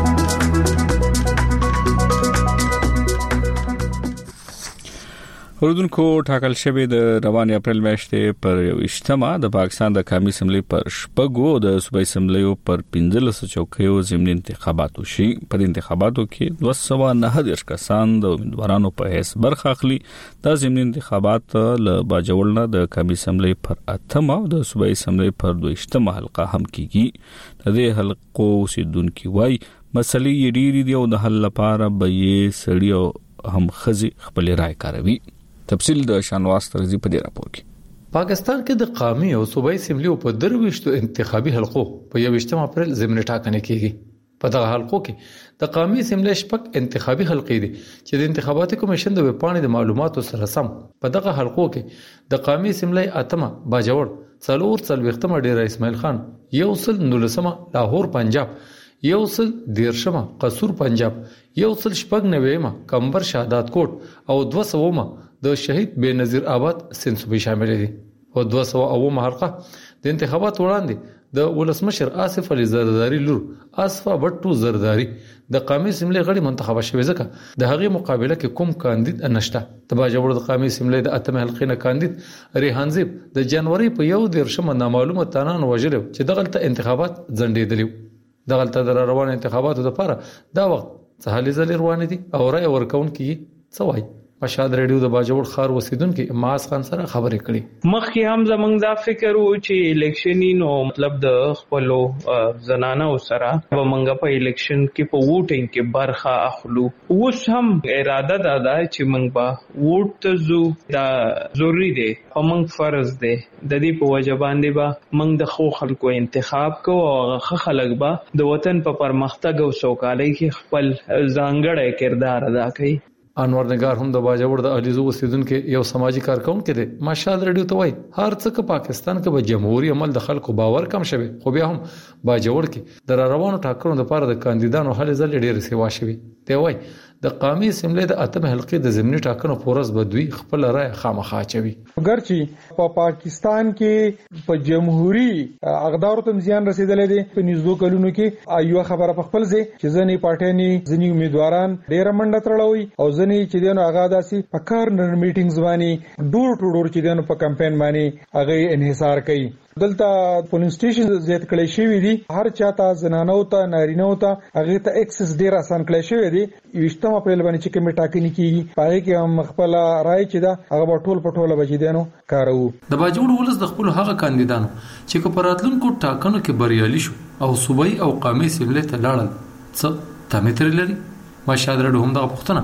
اوردونکو ټاکل شوی د روان اپریل میاشتې پر 28 د پاکستان د قومي اسمبلی پر شپږو د صوبایي اسمبلیو پر 15 چوکیو ضمني انتخابات وشي. په انتخاباتو کې 209 کسان د امیدوارانو په حیث برخه اخلي. دا ضمني انتخابات له باجوړ نه د قومي اسمبلی پر 8 او د صوبایي اسمبلی پر 22 حلقه هم کیږي. د دې حلقو اوسیدونکو وای مسلې ډېری دي او د حل لپاره به یې سړیو هم خزي خپل رائے کاروي. تفصیل د شانواز ترغزي په دې راپور کې. پاکستان کې د قومي او صوبایي اسمبلیو په 23 انتخابي حلقو په 21 اپریل ضمني ټاکنې کیږي. په دغه حلقو کې د قومي اسمبلی شپږ انتخابي حلقې دي چې د انتخاباتي کمیشن د وپاڼې د معلوماتو سره سم په دغه حلقو کې د قومي اسمبلی اتمه باجوړ، څلور څلوېښتمه ډیره اسماعیل خان، یو سل 19مه لاهور پنجاب، یو سل 13مه قصور پنجاب، یو سل 96مه کمبر شهادت کوټ او 200مه د شهید بنظیر آباد سند صوبې شامل دي. او 200 حلقه د انتخابات وړاندې د ولسمشر آصف علي زرداری لور آصفه بټو زرداری د قومي اسمبلی غړي منتخب شوی ځکه د هغې مقابله کې کوم کاندید نشته. د باجوړ د قومي اسمبلی د اتمه حلقې نه کاندید ریحان زیب د جنوري په 1 نامعلومه تنان وژل چې دغلت انتخابات ځنډېدلی. دغلت د روان انتخاباتو لپاره دا وخت څه هلي ځلې روان دي او رائے ورکونکي څه وایي. مشال رادیو د باجوړ خار وسیدونکو ماس خان سره خبرې کړې. مخکې هم زمونږ دا فکر وو چې الیکشنی نو مطلب د خپلو زنانو سره به مونږ په الیکشن کې په ووټینګ کې برخه اخلو. اوس هم اراده ده چې مونږ به ووټ ته ځو. دا ضروری دی او مونږ فرض دی د دې په وجه باندې به مونږ د خو خلکو انتخاب کوو او هغه خلک به د وطن په پرمختګ او سوکالۍ کې خپل ځانګړی کردار ادا کوي. انور نگار هم د باجوړ د الیزو اوسیدونکو یو سماجی کارکونکو دی. مشال رادیو ته وای هر څه په پاکستان کې به جمهوریت عمل د خلکو باور کم شوی خو بیا هم باجوړ کې د روانو ټاکنو لپاره د کاندیدانو هلې ځلې ډېر سیوا شوی. دی وای د قومي اسمبلی د اتمه حلقې د ضمني ټاکنو پورس به دوی خپل رائے خامخا چوي. ګرچې په پاکستان کې په جمهوریت اقدارو ته زیان رسیدلې دي. په نږدې کلونو کې یو خبره په خپل ځای چې ځنې پارټیاني ځنې امیدواران ډېر منډه تړلوي او ځنې چې دینو هغه داسي په کارنر میټینګز باندې ډور ټو ډور چې دینو په کمپاین باندې هغه انحصار کوي. دلته پولینګ سټیشن زیات کړی شوی دي. هر چاته زنانو ته نارینه ته هغه ته اکسس ډیر آسان کړی شوی دی. 28 اپریل باندې چې کومه ټاکنې کیږي پاره کې هم خپل رائے چې دا هغه ټول پټوله بچی دینو کارو. د باجوړ ولس د خپل هغه کاندیدانو چې په راتلونکو ټاکنو کې بریالي شو او صوبایي او قومي اسمبلی ته لاړل څه تمه تر لري. مشال رادیو هم د پښتنه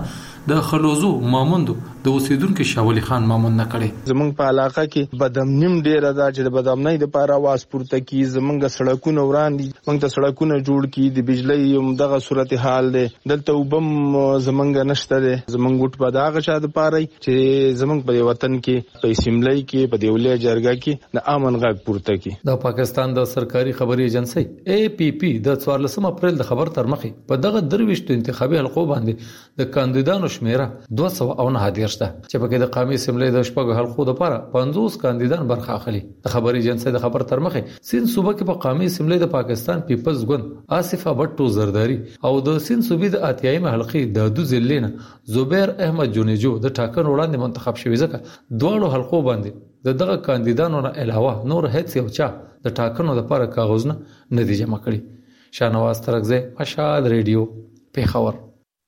د خلوزو ماموندو د اوسیدونکو شاولي خان مامون نه کړي. زمونږ په علاقه کې بدامنیم ډیره ده چې د بدامنۍ د لپاره आवाज پورته کی زمونږ سړکونه وران دي موږ ته سړکونه جوړ کی د بجلی دغه صورتحال ده دلته وبم زمونږ نشته ده زمونږ وټ په دغه چا د لپاره چې زمونږ په وطن کې په سیملای کې په دیولې جرګه کې د امن غږ پورته کی. د پاکستان د سرکاري خبري ایجنسی APP د 14 اپریل د خبر تر مخې په دغه درويشتو انتخابي حلقو باندې د کاندیدانو شمیره 209 ده چې په کې د قومي اسمبلی د شپږ حلقو لپاره 50 کاندیدان برخه اخلي. د خبري ایجنسی د خبر تر مخې سین صوبه کې په قومي اسمبلی د پاکستان پیپلز ګوند آصفه بټو زرداری او د سین صوبې د اتیایم حلقې د دو ضلعین زبیر احمد جونیجو د ټاکنو وړاندې منتخب شوی ځکه دوه حلقو باندې دغه کاندیدانو نه علاوه نور هیڅ یو چا د ټاکنو لپاره کاغذونه نه دي جمع کړي. شاهنواز ترکزی، مشال ریډیو، پیښور.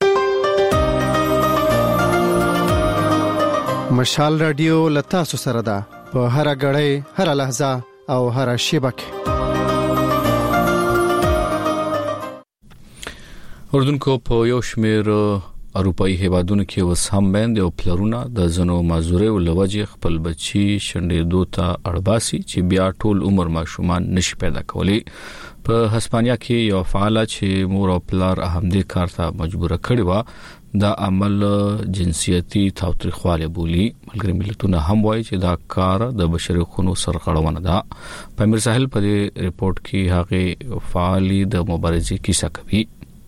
مشال رادیو لتا سره ده په هر غړې هر لحظه او هر شیبه کې. اردن کو په یو شمیر اروپאי هیوادونو کې وس هم باندې او پلرونه د زنو مازوري او لوجه خپل بچي شندېدو ته اړباسي چې بیا ټول عمر ماشومان نشي پیدا کولی. په هسپانیا کې یو فعال چې مور او پلار همدې کار ته مجبور کړي و دا عمل جنسيتي تاوتریخواله بولی. ملګری ملتونه هم وایي چې دا کار د بشري حقوقو سرغړونه ده. پامیر ساحل په ریپورت کې هغه فعالي د مبارزې کیسه کوي.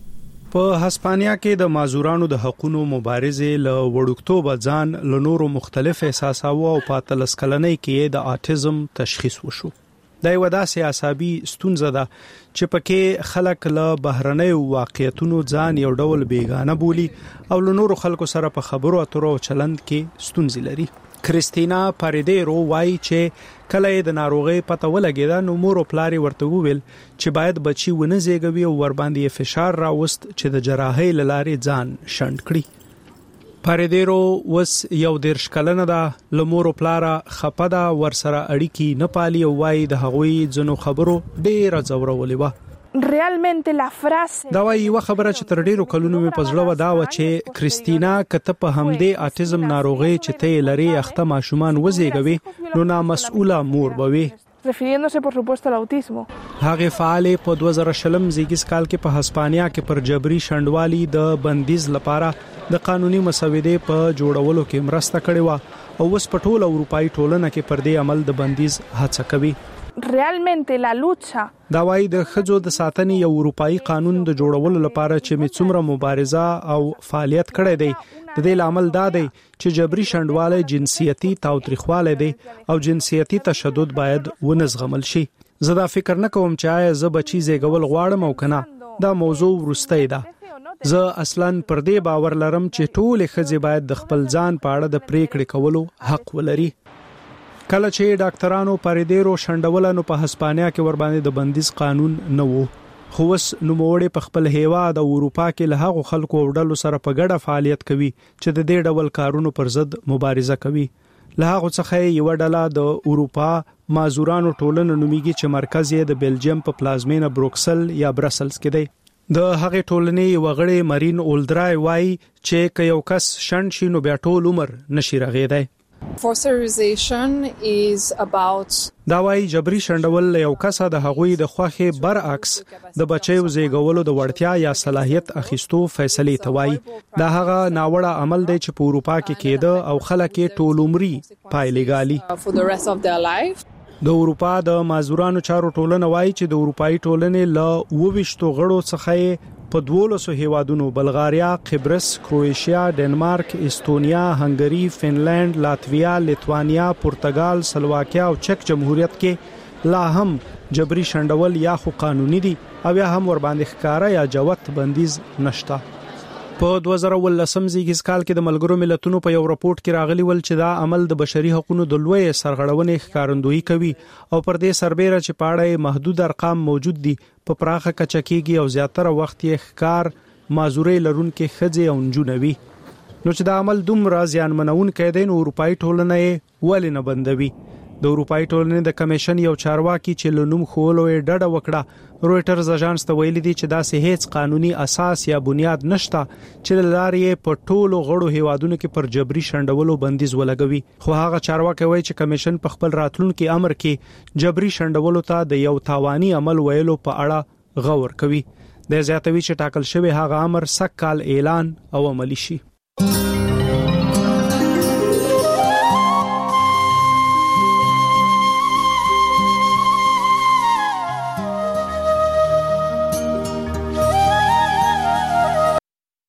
په هسپانیا کې د مازورانو د حقوقو مبارزې له وړوکتوب ځان له نورو مختلف احساساو او په تلسکلنۍ کې د آټیزم تشخیص وشو. دا یو داسې اعصابي ستونزه ده چې پکې خلک له بهرنۍ واقعیتونو ځان یو ډول بیگانه بولی او له نورو خلکو سره په خبرو اترو چلند کې ستونزې لري. کریستینا پاریدیرو وایي چې کله د ناروغي پته ولګیدا نو مور او پلار ورته وویل چې باید بچي ونه زیږوي او ور باندې فشار راوست چې د جراحي لارې ځان شند کړي. پاریدیرو وس یو دیرش کلنه ده لمور او پلار خپدا ور سره اړیکی نه پالي او وایي د هغوی ځنو خبرو ډیره زورولې و. realmente la frase دا وایي یو خبره چې تر ډیرو کلونو په پزړه و دا و چې کریستینا کته په همدې آټیزم ناروغي چې ته لري اخته ماشومان وزېږوي نو نامسؤله مور بوي. refiriéndose por supuesto al autismo. هغه فعال په 2000 زیږیز کال کې په هسپانیا کې پر جبري شندوالي د بندیز لپاره د قانوني مسودې په جوړولو کې مرسته کړې و او اوس په ټوله اروپאי ټولنه کې پر دې عمل د بندیز هڅه کوي. realmente la lucha دا وایي د خځو د ساتنې یو اروپאי قانون د جوړولو لپاره چې مڅومره مبارزه او فعالیت کړی دی د دې عمل دا دی چې جبري شندواله جنسيتي تاوتریخواله دی او جنسيتي تشدد باید ونزغمل شي. زه دا فکر نه کوم چې آیا زه بچی زیږول غواړم او کنه دا موضوع ورسته ده. زه اصلاً پر دې باور لرم چې ټول خځې باید د خپل ځان په اړه د پریکړې کولو حق ولري. کله چې ډاکټرانو پاریدیرو شندولانو په هسپانیا کې ور باندې د بندیز قانون نه وو خو وس نوموړي په خپل هیواد او اروپا کې له هغو خلکو وړلو سره په ګډه فعالیت کوي چې د دې ډول کارونو پر ضد مبارزه کوي. له هغه څخه یو ډله د اروپا مازورانو ټولنه نومیږي چې مرکز یې د بلجیم په پلازمینه بروکسل یا برسلز کې دی. د هغه ټولنې وغړي مارین اولدرای وایي چې که یو کس شند شي نو بیا ټول عمر نشي رغېدای. Fosterization is about دا وایي جبري شندول یو کس د هغوی د خوخه برعکس د بچیو زیږولو د وړتیا یا صلاحیت اخیستو فیصله توای. دا هغه ناوړه عمل دی چې په اروپا کې کېده او خلک ټول عمري پایلې غالي for the rest of their life. د اروپا د مازورانو چارو ټولنه وایي چې د اروپאי ټولنې له 22 غړو څخه په 12 هیوادونو بلغاریا، قبرس، کرواتیا، ډنمارک، استونیا، هنګری، فنلند، لاتویا، لیتوانیا، پرتګال، سلواکیا او چک جمهوریت کې لا هم جبري شندول یا خو قانوني دي او یا هم ور باندې ښکارا یا جوت بندیز نشته. په 2018 زیږیز کال کې د ملګرو ملتونو په یو راپورټ کې راغلی ول چې دا عمل د بشري حقوقو د لوی سرغړونې ښکارندویي کوي او پر دې سربېره چې پاړې محدود ارقام موجود دي په پراخه کچه کېږي او زیاتره وخت یې ښکار مازوري لرونکو خځې او نجونوي. نو چې دا عمل دومره زیانمنون کېدین اروپאי ټولنه ولې نه بندوي. د اروپאי ټولنې د کمیشن یو چارواکي چې لنوم خولو یې ډډه وکړه رويټرز اژانس ته ویلي دي چې داسې هیڅ قانوني اساس یا بنیاد نشته چې لارې په ټولو غړو هیوادونو کې پر جبري شنډولو بندیز ولګوي خو هغه چارواکي وایي چې کمیشن په خپل راتلونکي امر کې جبري شنډولو ته د یو تاواني عمل ویلو په اړه غور کوي د زیاتوي چې ټاکل شوی هغه امر سکهال اعلان او عملی شي